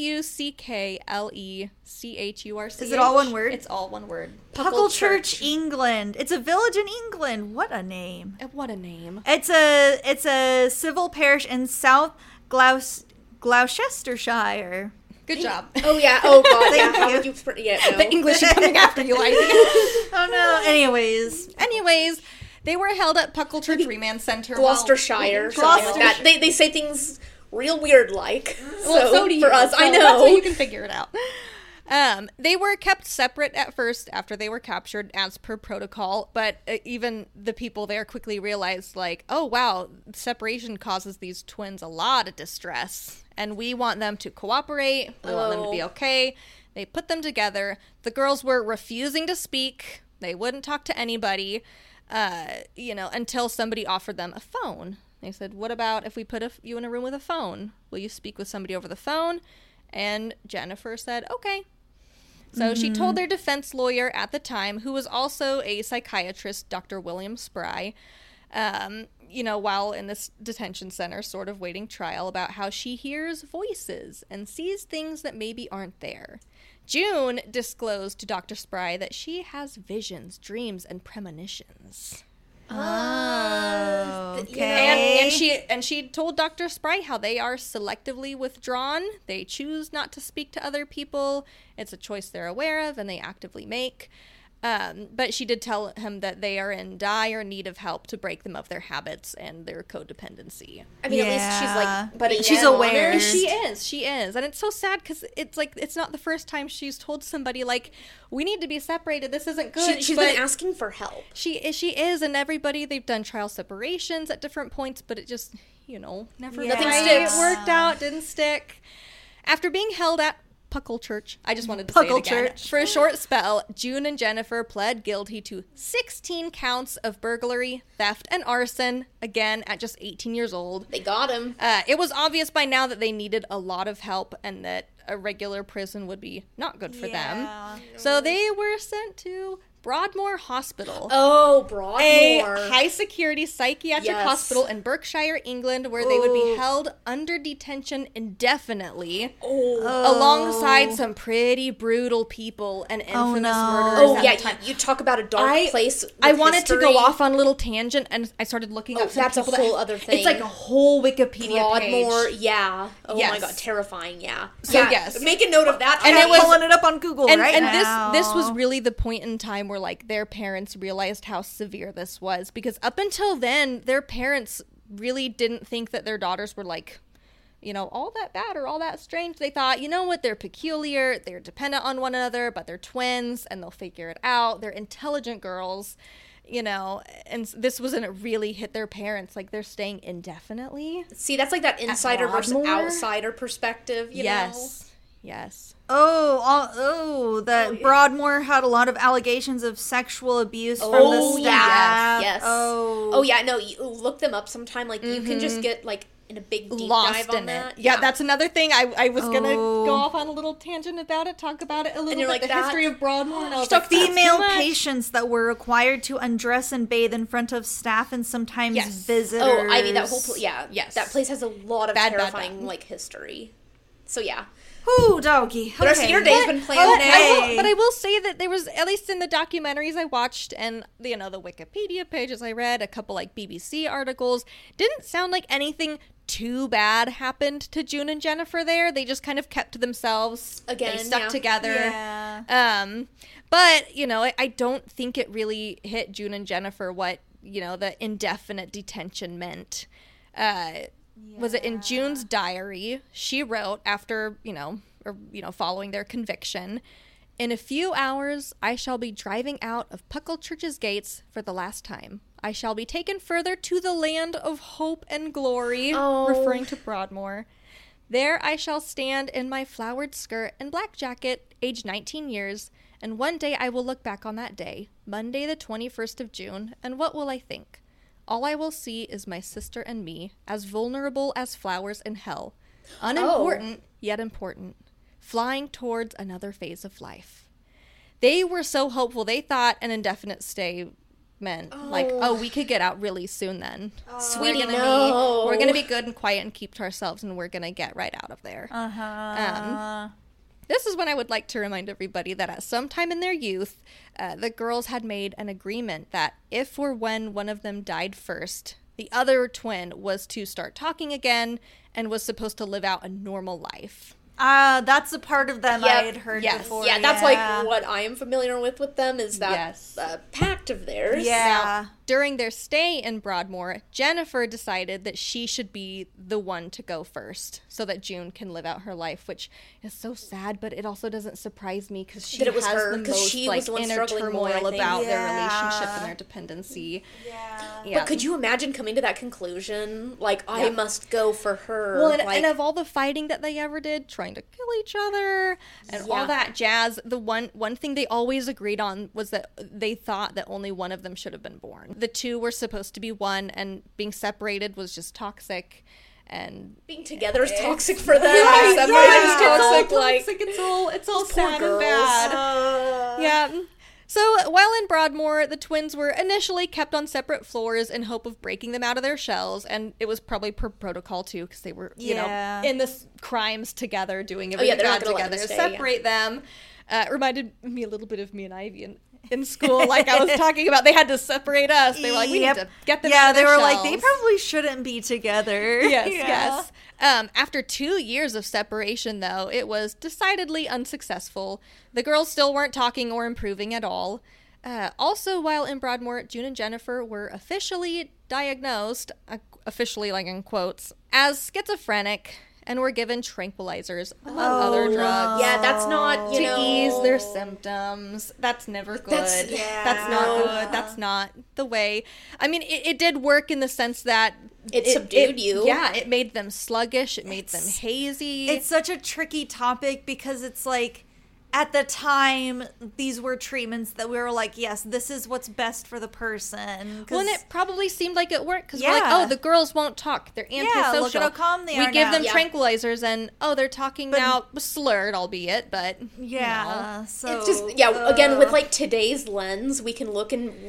Puckleechurch. Is it all one word? It's all one word. Puckle Church, England. It's a village in England. What a name. What a name. It's a civil parish in South Gloucestershire. Good job. Oh yeah. Oh god. Yeah. Thank How you. would you? No. The English are coming after you, Ivy. Oh no. Anyways, they were held at Puckle Church Remand Center. Gloucestershire. Gloucestershire. Something like that. They say things real weird like. So do you. For us, So I know. That's how you can figure it out. They were kept separate at first after they were captured as per protocol, but even the people there quickly realized, like, oh wow, separation causes these twins a lot of distress, and we want them to cooperate, we want them to be okay. They put them together. The girls were refusing to speak. They wouldn't talk to anybody, until somebody offered them a phone. They said, what about if we put you in a room with a phone? Will you speak with somebody over the phone? And Jennifer said, okay. So she told their defense lawyer at the time, who was also a psychiatrist, Dr. William Spry, while in this detention center sort of waiting trial, about how she hears voices and sees things that maybe aren't there. June disclosed to Dr. Spry that she has visions, dreams, and premonitions. Oh, okay. And she told Dr. Spry how they are selectively withdrawn. They choose not to speak to other people. It's a choice they're aware of and they actively make. But she did tell him that they are in dire need of help to break them of their habits and their codependency. I mean, at least she's like, but being she's honest. aware. And she is. And it's so sad because it's like, it's not the first time she's told somebody, like, we need to be separated. This isn't good. She's been asking for help. She is, and everybody, they've done trial separations at different points, but it just, never Nothing quite sticks. worked out, didn't stick. After being held at Puckle Church, I just wanted to say it Puckle again. Church. For a short spell, June and Jennifer pled guilty to 16 counts of burglary, theft, and arson, again at just 18 years old. They got him. It was obvious by now that they needed a lot of help and that a regular prison would be not good for them. So they were sent to Broadmoor Hospital. Oh, Broadmoor. A high-security psychiatric Yes. hospital in Berkshire, England, where they would be held under detention indefinitely, alongside some pretty brutal people and infamous murderers. Oh at yeah, the time. you talk about a dark place. With I wanted to go history. off on a little tangent, and I started looking up some that's a people whole other thing. It's like a whole Wikipedia Broadmoor, page. yeah. Oh Yes. my god, terrifying. Yeah. So, yeah. yes. Make a note of that. And I'm it was- pulling it up on Google And, right and now. this was really the point in time where like their parents realized how severe this was, because up until then their parents really didn't think that their daughters were like, all that bad or all that strange. They thought, they're peculiar, they're dependent on one another, but they're twins and they'll figure it out. They're intelligent girls, and this wasn't really hit their parents. Like, they're staying indefinitely. See, that's like that insider versus Broadmoor? outsider perspective, you know? Yes. That Broadmoor had a lot of allegations of sexual abuse from the staff. Yes. No, you look them up sometime. Like, you can just get, like, in a big deep Lost dive on in that. it. Yeah, that's another thing. I was gonna go off on a little tangent about it, talk about it a little bit, like, the history of Broadmoor. And I was The like, female patients that were required to undress and bathe in front of staff and sometimes visitors. Oh, I mean, that whole Yes. that place has a lot of Bad. terrifying like history. So yeah. Ooh, doggy. But our senior day's been playing But I will say that there was, at least in the documentaries I watched and the Wikipedia pages I read, a couple like BBC articles, didn't sound like anything too bad happened to June and Jennifer there. They just kind of kept to themselves. Again, they stuck together. Yeah. But, I don't think it really hit June and Jennifer what, the indefinite detention meant. Was it in June's diary? She wrote after, following their conviction, "In a few hours, I shall be driving out of Puckle-Church's gates for the last time. I shall be taken further to the land of hope and glory," referring to Broadmoor. "There I shall stand in my flowered skirt and black jacket, aged 19 years, and one day I will look back on that day, Monday the 21st of June, and what will I think? All I will see is my sister and me, as vulnerable as flowers in hell. Unimportant, yet important. Flying towards another phase of life." They were so hopeful. They thought an indefinite stay meant, we could get out really soon then. Sweetie, We're going to be good and quiet and keep to ourselves, and we're going to get right out of there. This is when I would like to remind everybody that at some time in their youth, the girls had made an agreement that if or when one of them died first, the other twin was to start talking again and was supposed to live out a normal life. That's a part of them I had heard before. Yeah, that's like what I am familiar with them is that pact of theirs. Yeah. Now, during their stay in Broadmoor, Jennifer decided that she should be the one to go first so that June can live out her life, which is so sad, but it also doesn't surprise me because she has the most inner turmoil about their relationship and their dependency. Yeah. But could you imagine coming to that conclusion? Like, I must go for her. Well, and of all the fighting that they ever did, trying to kill each other and all that jazz, the one thing they always agreed on was that they thought that only one of them should have been born. The two were supposed to be one, and being separated was just toxic. And being together is toxic for them. Right, Separated is toxic. toxic. It's all sad and bad. Yeah. So while in Broadmoor, the twins were initially kept on separate floors in hope of breaking them out of their shells, and it was probably per protocol too, because they were, in the crimes together, doing everything bad together. Separate them. Reminded me a little bit of me and Ivy in school, like I was talking about. They had to separate us. They were like, we need to get them out of their shells. Like, they probably shouldn't be together. Yes. After 2 years of separation, though, it was decidedly unsuccessful. The girls still weren't talking or improving at all. Also, while in Broadmoor, June and Jennifer were officially diagnosed, officially like in quotes, as schizophrenic, and were given tranquilizers among other drugs. Yeah, that's not, to ease their symptoms. That's never good. That's not good. That's not the way. I mean, it did work in the sense that it subdued you. Yeah, it made them sluggish. It made them hazy. It's such a tricky topic because it's like, at the time, these were treatments that we were like, yes, this is what's best for the person. Well, and it probably seemed like it worked because we're like, oh, the girls won't talk. They're antisocial. Yeah, look at how calm they are We give them tranquilizers and, they're talking now, slurred, albeit, but, yeah. So, it's just, again, with, like, today's lens, we can look and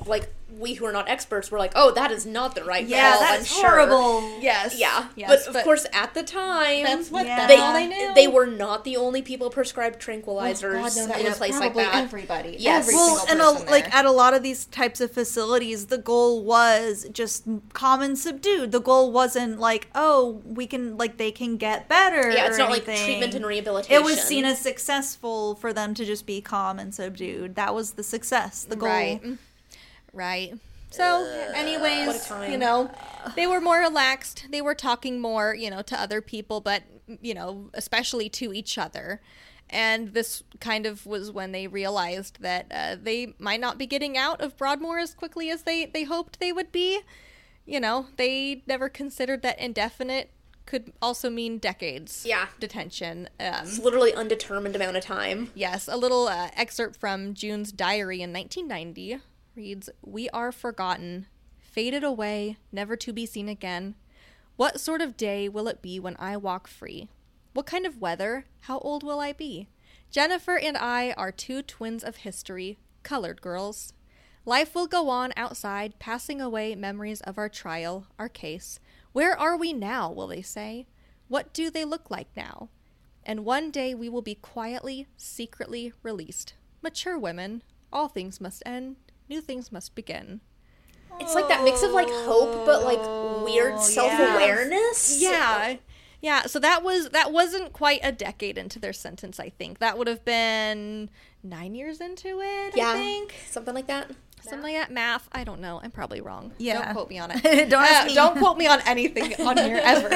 we who are not experts were like, oh, that is not the right call. That's horrible. Yes. Yeah. Yes, but of course, at the time, that's all they knew. They were not the only people prescribed tranquilizers in a place like that. Everybody. Yes. At a lot of these types of facilities, the goal was just calm and subdued. The goal wasn't like, oh, we can, like, they can get better. Yeah, it's not anything. Like treatment and rehabilitation. It was seen as successful for them to just be calm and subdued. That was the success, the goal. Right. So, anyways, they were more relaxed. They were talking more, to other people, but, especially to each other. And this kind of was when they realized that they might not be getting out of Broadmoor as quickly as they hoped they would be. They never considered that indefinite could also mean decades. Yeah. Detention. It's literally undetermined amount of time. Yes, a little excerpt from June's diary in 1990 reads, "We are forgotten, faded away, never to be seen again. What sort of day will it be when I walk free? What kind of weather? How old will I be? Jennifer and I are two twins of history, colored girls. Life will go on outside, passing away memories of our trial, our case. Where are we now, will they say? What do they look like now? And one day we will be quietly, secretly released. Mature women, all things must end, new things must begin." It's like that mix of like hope, but like weird self-awareness. Yeah, so that wasn't quite a decade into their sentence, I think. That would have been 9 years into it, I think. Something like that. Something like that. Math, I don't know. I'm probably wrong. Yeah. Don't quote me on it. Don't ask me. Don't quote me on anything on here ever.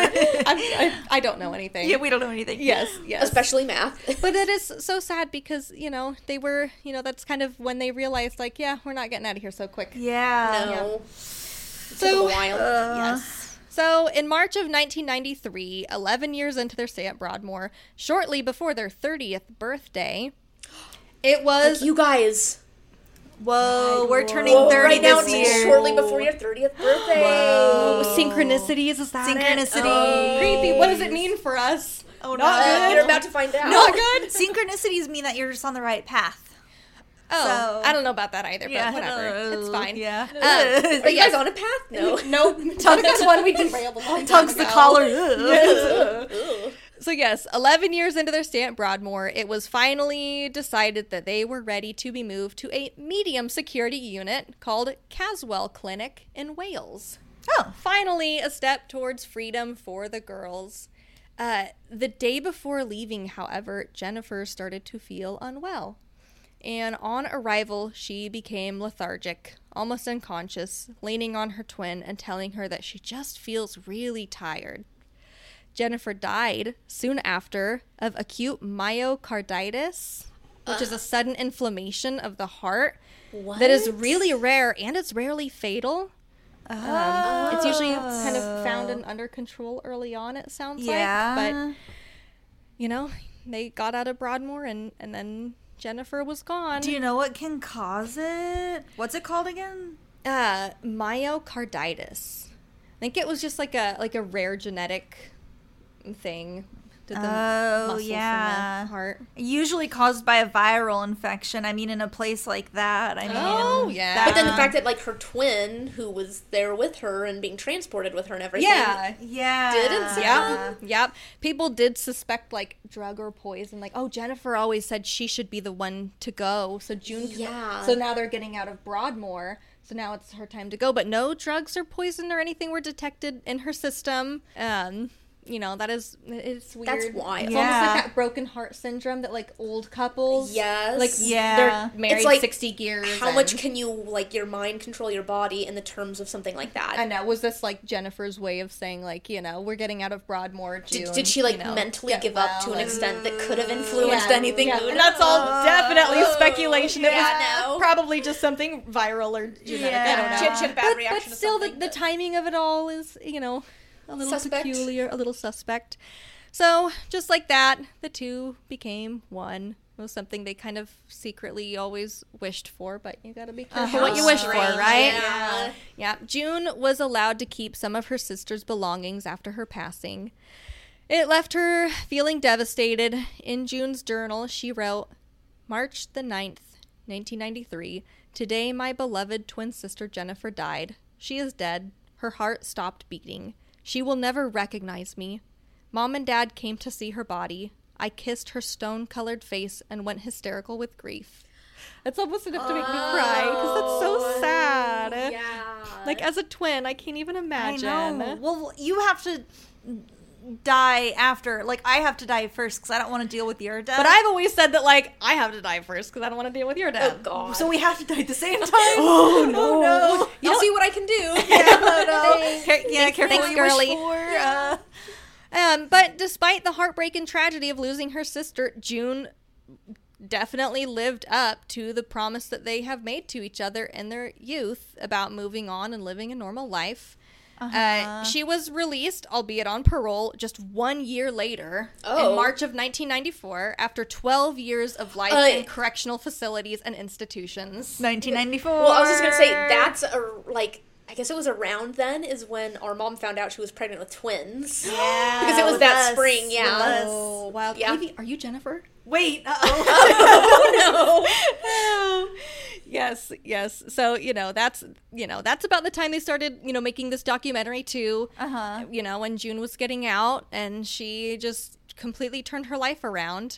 I don't know anything. Yeah, we don't know anything. Yes. Especially math. But it is so sad because, they were, that's kind of when they realized, like, yeah, we're not getting out of here so quick. Yeah. No. It took a while. Yes. So, in March of 1993, 11 years into their stay at Broadmoor, shortly before their 30th birthday, it was... Like, you guys... Whoa, we're turning 30 right now, this year. shortly before your 30th birthday. Whoa. Synchronicities, is that Synchronicity. it? Creepy. What does it mean for us? Oh, Not good. You're about to find out. Not good. Synchronicities mean that you're just on the right path. Oh, So- I don't know about that either, but whatever. It's fine. Yeah. Are you guys on a path? No. Nope. That's one we derailed a long time Tugs the ago. collar. So yes, 11 years into their stay at Broadmoor, it was finally decided that they were ready to be moved to a medium security unit called Caswell Clinic in Wales. Oh. Finally, a step towards freedom for the girls. The day before leaving, however, Jennifer started to feel unwell. And on arrival, she became lethargic, almost unconscious, leaning on her twin and telling her that she just feels really tired. Jennifer died soon after of acute myocarditis, which is a sudden inflammation of the heart that is really rare and it's rarely fatal. It's usually kind of found and under control early on, it sounds like. But, they got out of Broadmoor and then Jennifer was gone. Do you know what can cause it? What's it called again? Myocarditis. I think it was just like a rare genetic thing to the muscles in the heart. Usually caused by a viral infection. I mean, in a place like that. I mean, But then the fact that, like, her twin, who was there with her and being transported with her and everything. Didn't succumb. Yep. People did suspect, like, drug or poison. Like, oh, Jennifer always said she should be the one to go. So June. Yeah. So now they're getting out of Broadmoor. So now it's her time to go. But no drugs or poison or anything were detected in her system. It's weird. That's wild. It's almost like that broken heart syndrome that, like, old couples. Yes. Like, they're married it's like 60 years. How much can you, like, your mind control your body in the terms of something like that? I know. Was this, like, Jennifer's way of saying, like, we're getting out of Broadmoor, June, Did she, like, mentally give up to an extent that could have influenced anything? Yeah. And that's all definitely speculation. It Yeah, was probably just something viral or genetic. I don't know. Chit bad reaction But to still, something. the timing of it all is, a little Suspect. peculiar, a little suspect. So, just like that, the two became one. It was something they kind of secretly always wished for, but you gotta be careful what you wish for, right? Yeah. June was allowed to keep some of her sister's belongings after her passing. It left her feeling devastated. In June's journal, she wrote, March the 9th, 1993, today my beloved twin sister Jennifer died. She is dead. Her heart stopped beating. She will never recognize me. Mom and Dad came to see her body. I kissed her stone-colored face and went hysterical with grief. That's almost enough to make me cry, because that's so sad. Yeah. Like, as a twin, I can't even imagine. I know. Well, you have to die after. Like, I have to die first because I don't want to deal with your death. But I've always said that, like, I have to die first because I don't want to deal with your death. Oh, God. So we have to die at the same time? Oh, no. You'll see what I can do. Careful Thanks, what you girly. wish for. But despite the heartbreak and tragedy of losing her sister, June definitely lived up to the promise that they have made to each other in their youth about moving on and living a normal life. She was released, albeit on parole, just 1 year later, Oh. in March of 1994, after 12 years of life in correctional facilities and institutions. 1994. Well, I was just gonna say that's I guess it was around then is when our mom found out she was pregnant with twins. Yeah. Because it was with that us, spring, with yeah. us. Oh, wow. Yeah. Katie, are you Jennifer? Wait. Oh no. Yes. So, that's about the time they started, making this documentary too. When June was getting out and she just completely turned her life around.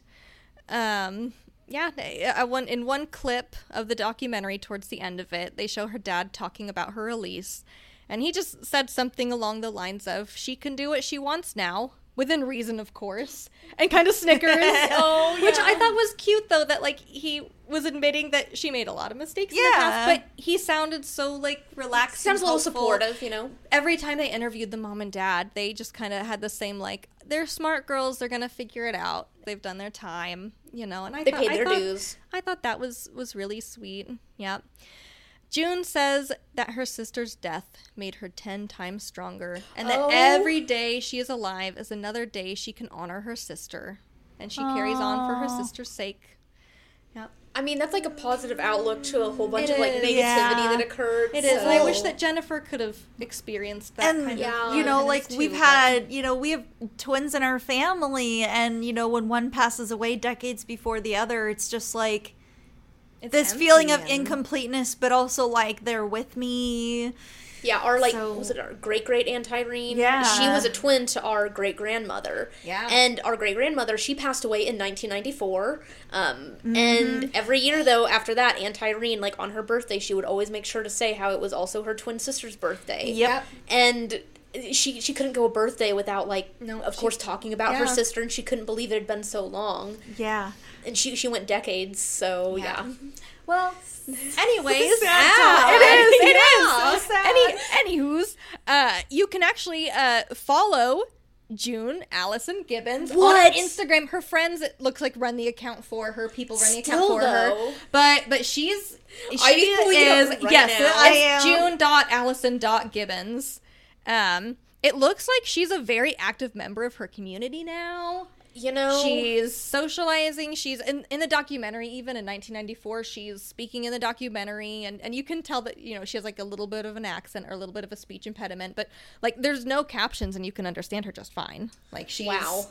In one clip of the documentary towards the end of it, they show her dad talking about her release. And he just said something along the lines of, she can do what she wants now. Within reason, of course, and kind of snickers. Which I thought was cute, though, that, he was admitting that she made a lot of mistakes in the past, but he sounded so, relaxed. Sounds a little hopeful. supportive, Every time they interviewed the mom and dad, they just kind of had the same, they're smart girls, they're gonna figure it out. They've done their time, and They paid their dues. I thought that was really sweet. Yeah. June says that her sister's death made her 10 times stronger, and that every day she is alive is another day she can honor her sister, and she carries on for her sister's sake. Yeah. I mean, that's a positive outlook to a whole bunch It of is, negativity that occurred. It is. And I wish that Jennifer could have experienced that And, kind of we've had, we have twins in our family, and, when one passes away decades before the other, it's just this feeling of incompleteness, but also they're with me. Yeah, was it our great-great Aunt Irene? Yeah. She was a twin to our great-grandmother. Yeah. And our great-grandmother, she passed away in 1994. And every year, though, after that, Aunt Irene, on her birthday, she would always make sure to say how it was also her twin sister's birthday. Yep. And she couldn't go a birthday without, of course, talking about her Yeah. sister, and she couldn't believe it had been so long. Yeah. And she went decades, so yeah. Well, anyways, It is. So sad. Anywho's, you can actually follow June Allison Gibbons What? on Instagram. Her friends, it looks like, run the account for her. People run the account Still, for her. though. But she is pulling it up right yes, now. it's June.Allison.Gibbons. It looks like she's a very active member of her community now. She's socializing. She's in the documentary, even in 1994, she's speaking in the documentary, and you can tell that, she has a little bit of an accent or a little bit of a speech impediment, but there's no captions and you can understand her just fine. She's, wow.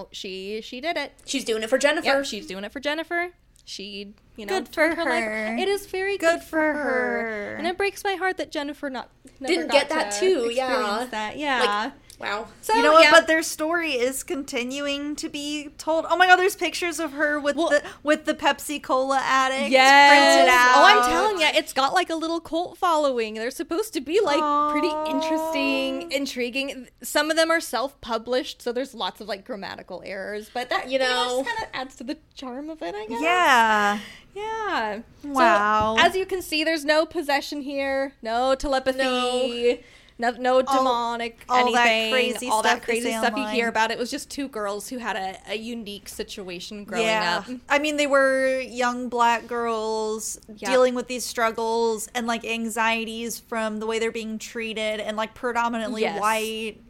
She did it. She's doing it for Jennifer. Yep, she's doing it for Jennifer. She, good for turned her. Life. It is very good for her. And it breaks my heart that Jennifer never didn't got get that to too. experience that. Yeah. Wow. So, you know what? But their story is continuing to be told. Oh my God! There's pictures of her with the Pepsi Cola addict printed out. Oh, I'm telling you, it's got a little cult following. They're supposed to be pretty interesting, intriguing. Some of them are self-published, so there's lots of grammatical errors. But that just kind of adds to the charm of it, I guess. Yeah. Yeah. Wow. So, as you can see, there's no possession here, no telepathy. No demonic all anything. that crazy stuff you online. hear about. It was just two girls who had a unique situation growing up. I mean, they were young black girls dealing with these struggles and anxieties from the way they're being treated, and predominantly white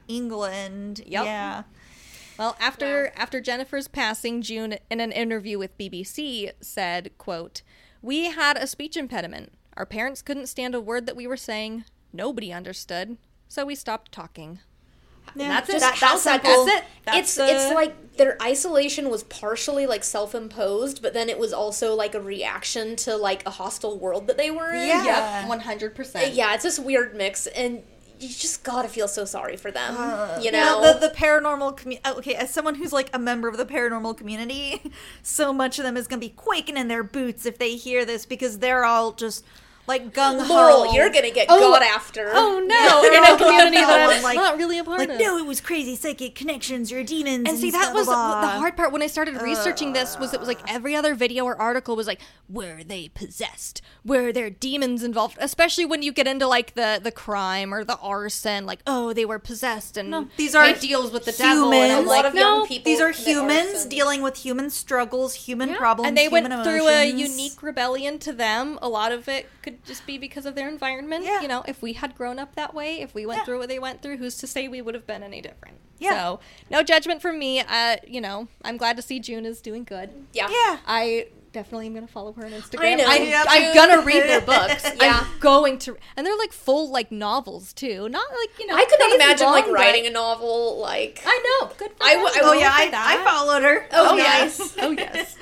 England. Yep. Yeah. Well, after Jennifer's passing, June, in an interview with BBC, said, quote, "We had a speech impediment. Our parents couldn't stand a word that we were saying. Nobody understood, so we stopped talking." Yeah. That's it. That's simple. That's it. It's like their isolation was partially self-imposed, but then it was also a reaction to a hostile world that they were in. Yeah. 100%. Yeah, it's this weird mix, and you just gotta feel so sorry for them. The paranormal community. Okay, as someone who's a member of the paranormal community, so much of them is gonna be quaking in their boots if they hear this, because they're all just gung ho. Laurel, you're gonna get got after. Oh no! In a community that I'm not really a part of. No, it was crazy psychic connections. You're demons. And see, that was the hard part when I started researching this. Was it was every other video or article was were they possessed? Were there demons involved? Especially when you get into the crime or the arson, oh, they were possessed, and these are deals with the humans. devil. And a lot of young people. These are commit humans arson. dealing with human struggles, human problems, and they went human through a emotions. unique rebellion to them. A lot of it could could just be because of their environment. Yeah. You know, if we had grown up that way, if we went Yeah. through what they went through, who's to say we would have been any different? Yeah. So, no judgment from me. You know, I'm glad to see June is doing good. Yeah. Yeah. I definitely am going to follow her on Instagram. I know. I'm going to read their books. Yeah. I'm going to. And they're like full, like, novels, too. Not like, you know. I could not crazy imagine like long, writing but a novel like. I know. Good for I them. w- I Oh, will yeah, for that. I followed her. Oh, yeah. nice. Oh, yes.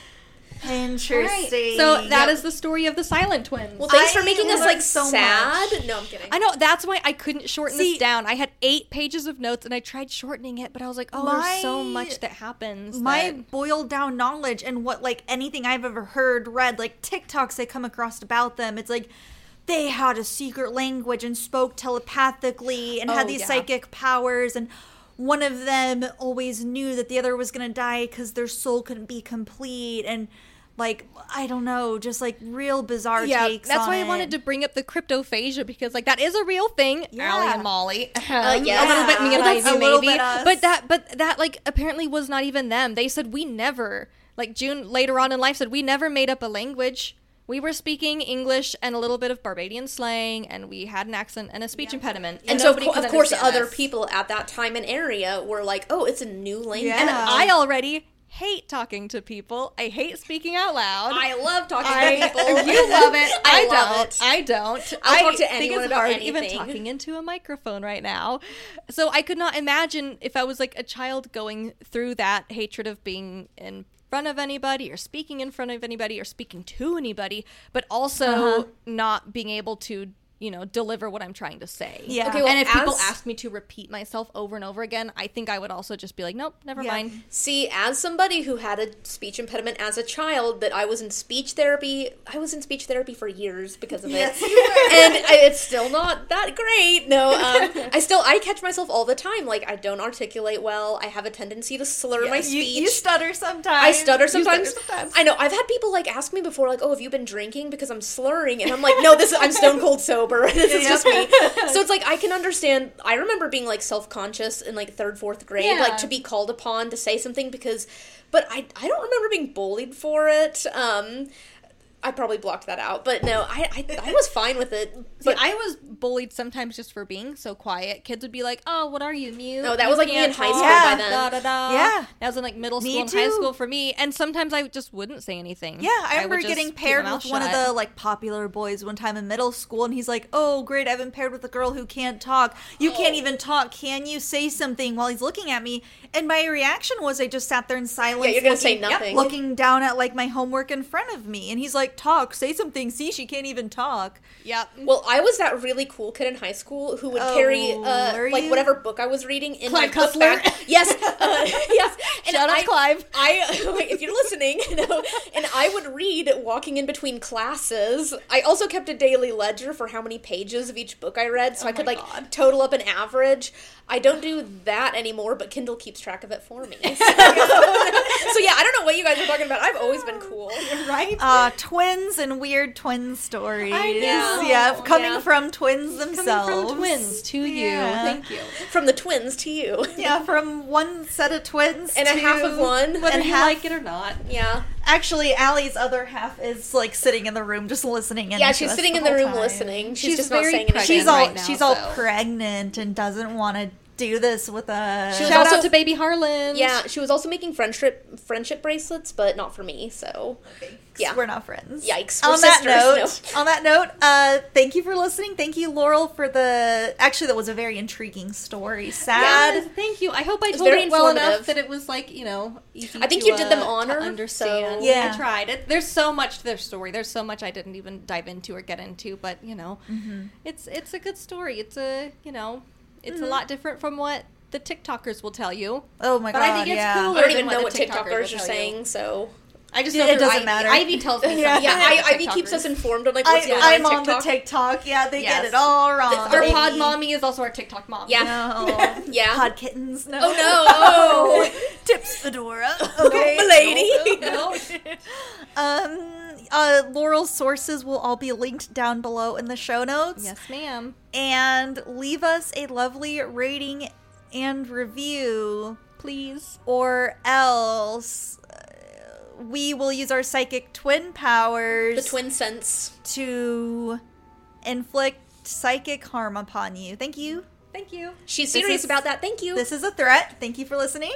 Interesting. So that Yep. is the story of the Silent Twins. Well, thanks I for making us learned like so sad. much. No, I'm kidding. I know, that's why I couldn't shorten See- this down. I had 8 pages of notes and I tried shortening it, but I was like, oh, there's so My- much that happens. My that- boiled down knowledge and what like anything I've ever heard, read, like TikToks I come across about them, it's like they had a secret language and spoke telepathically and had Oh, these yeah. psychic powers, and one of them always knew that the other was gonna die because their soul couldn't be complete, and like I don't know, just like real bizarre takes that's on why I it. wanted to bring up the cryptophagia, because like that is a real thing. Yeah. Allie and Molly, yeah. a little bit me and Well, that's Ivy a little maybe, bit us. but that like apparently was not even them. They said we never, like June later on in life said, we never made up a language. We were speaking English and a little bit of Barbadian slang, and we had an accent and a speech impediment. and so nobody could of course understand other us. people at that time and area were like, oh, it's a new language. Yeah. And I already hate talking to people. I hate speaking out loud. I love talking to people. You love it. I I, love don't. it. I don't. I'll talk to think anyone it's about hard anything. even talking into a microphone right now. So I could not imagine if I was like a child going through that hatred of being in front of anybody or speaking in front of anybody or speaking to anybody, but also not being able to, you know, deliver what I'm trying to say. Yeah. Okay, well, and if people as- ask me to repeat myself over and over again, I think I would also just be like, nope, never Yeah. mind. See, as somebody who had a speech impediment as a child, but I was in speech therapy. I was in speech therapy for years because of Yes, it, you were. and it's still not that great. No, I catch myself all the time. Like I don't articulate well. I have a tendency to slur my speech. You stutter sometimes. I stutter sometimes. sometimes. I know. I've had people like ask me before, like, "Oh, have you been drinking?" Because I'm slurring, and I'm like, "No, I'm stone cold sober. This is just me." So it's like I can understand. I remember being like self-conscious in like 3rd, 4th grade, Yeah. like to be called upon to say something but I don't remember being bullied for it. I probably blocked that out, but no, I was fine with it. But But I was bullied sometimes just for being so quiet. Kids would be like, "Oh, what are you, mute?" No, that You was, like, me can't in high school talk, by then. Da, da, da. Yeah. That was in like middle Me school and high too. school for me. And sometimes I just wouldn't say anything. Yeah, I remember would just getting keep paired my with mouth one of shut. the like popular boys one time in middle school, and he's like, "Oh, great! I've been paired with a girl who can't talk. You can't even talk. Can you say something?" While he's looking at me, and my reaction was I just sat there in silence. Yeah, you're gonna say looking- nothing. looking down at like my homework in front of me, and he's like, "Talk, say something. See, she can't even talk." Yep. well, I was that really cool kid in high school who would Oh, carry were like you? whatever book I was reading in Clive my book Cussler? bag. Yes, yes. And Shout out Clive. wait, if you're listening, no, and I would read walking in between classes. I also kept a daily ledger for how many pages of each book I read, so I could my like God. total up an average. I don't do that anymore, but Kindle keeps track of it for me. So yeah, I don't know what you guys are talking about. I've always been cool. Right? Twins and weird twin stories. I know. Yeah, coming Yeah. from twins themselves. Coming from twins to you. Yeah. Thank you. From the twins to you. Yeah, from one set of twins And to a half of one. Whether And you half- like it or not. Yeah. Actually, Allie's other half is like sitting in the room just listening. Yeah, into she's us sitting in whole the room time. listening. She's She's just not very saying anything. She's pregnant all right now, she's all so. pregnant and doesn't want to do this with a. She was Shout also- out to baby Harlan. Yeah, she was also making friendship bracelets, but not for me, so yeah. We're not friends. Yikes, we're On that sisters. note, on that note, thank you for listening. Thank you, Laurel, for the. Actually, that was a very intriguing story. Sad. Yes, thank you. I hope I It's told very it well enough informative. that it was like, you know, easy I think to, you did them to honor, understand. so- Yeah. I tried. There's so much to their story. There's so much I didn't even dive into or get into, but you know, it's a good story. It's a, you know, it's a lot different from what the TikTokers will tell you. Oh my But god! I think it's yeah. cool. I don't even than know what what the TikTokers TikTokers will are tell you. saying, so I just It know through doesn't Ivy. matter. Ivy tells me Yeah. something. yeah, about Ivy keeps TikTokers. us informed on like what's going I'm on on the TikTok. TikTok. Yeah, they Yes. get it all wrong. Our They- pod mommy is also our TikTok mom. Yeah. No. Yeah. Pod kittens. No. Oh no! Oh, Tips Fedora. Okay. milady. No. Laurel's sources will all be linked down below in the show notes. Yes, ma'am. And leave us a lovely rating and review, Please. or else we will use our psychic twin powers. The twin sense. To inflict psychic harm upon you. Thank you. Thank you. She's serious about that. Thank you. This is a threat. Thank you for listening.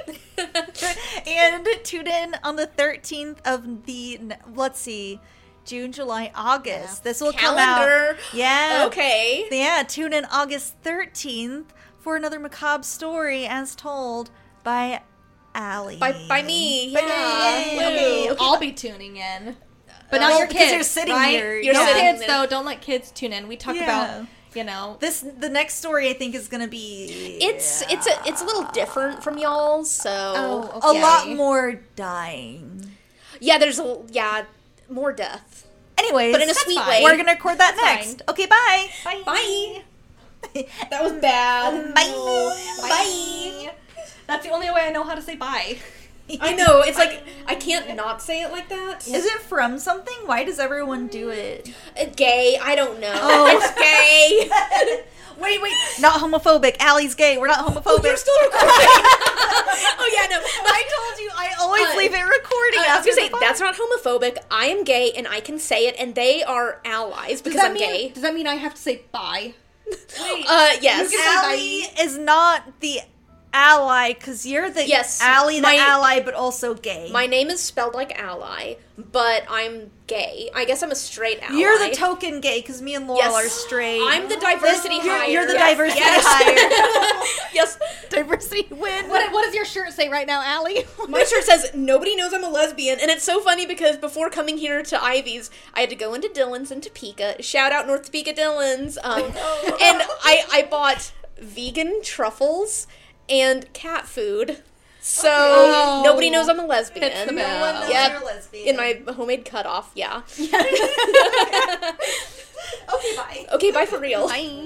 And tune in on the 13th of the, let's see, June, July, August. This will come Calendar. out. Yeah. Okay. Yeah, tune in August 13th for another macabre story as told by Allie. By me. By Yeah. me. Woo. Okay. I'll be tuning in. But Well, not your because kids. you're sitting right? here. You're No sitting kids, there. though. Don't let kids tune in. We talk about, The next story I think is gonna be It's a little different from y'all's, so Oh, a lot more dying. yeah, there's more death. Anyways, But in a sweet fine. way. we're gonna record that That's next. Okay, bye. Bye. That was bad. Bye. Bye. That's the only way I know how to say bye. I know, it's like I can't not say it like that. Is it from something? Why does everyone do it? Gay, I don't know. Oh. It's gay. Wait, not homophobic. Allie's gay. We're not homophobic. You're still recording. Oh yeah, no. I told you. I always leave it recording. I was after gonna say the that's not homophobic. I am gay and I can say it, and they are allies because I'm gay. Does that mean I have to say bye? Yes. Allie is not the ally because you're the Yes, Allie, the my- ally, but also gay. My name is spelled like ally, but I'm gay. I guess I'm a straight ally. You're the token gay because me and Laurel are straight. I'm the diversity hire. You're the Yes. diversity Yes. hire. Yes. Diversity win. What does your shirt say right now, Allie? My shirt says, nobody knows I'm a lesbian. And it's so funny because before coming here to Ivy's, I had to go into Dillon's in Topeka. Shout out North Topeka Dillon's. And I bought vegan truffles and cat food. So nobody knows I'm a lesbian. Fits the bill. No one knows Yep. you're a lesbian. In my homemade cutoff, yeah. Okay, bye. Okay, bye for real. Bye.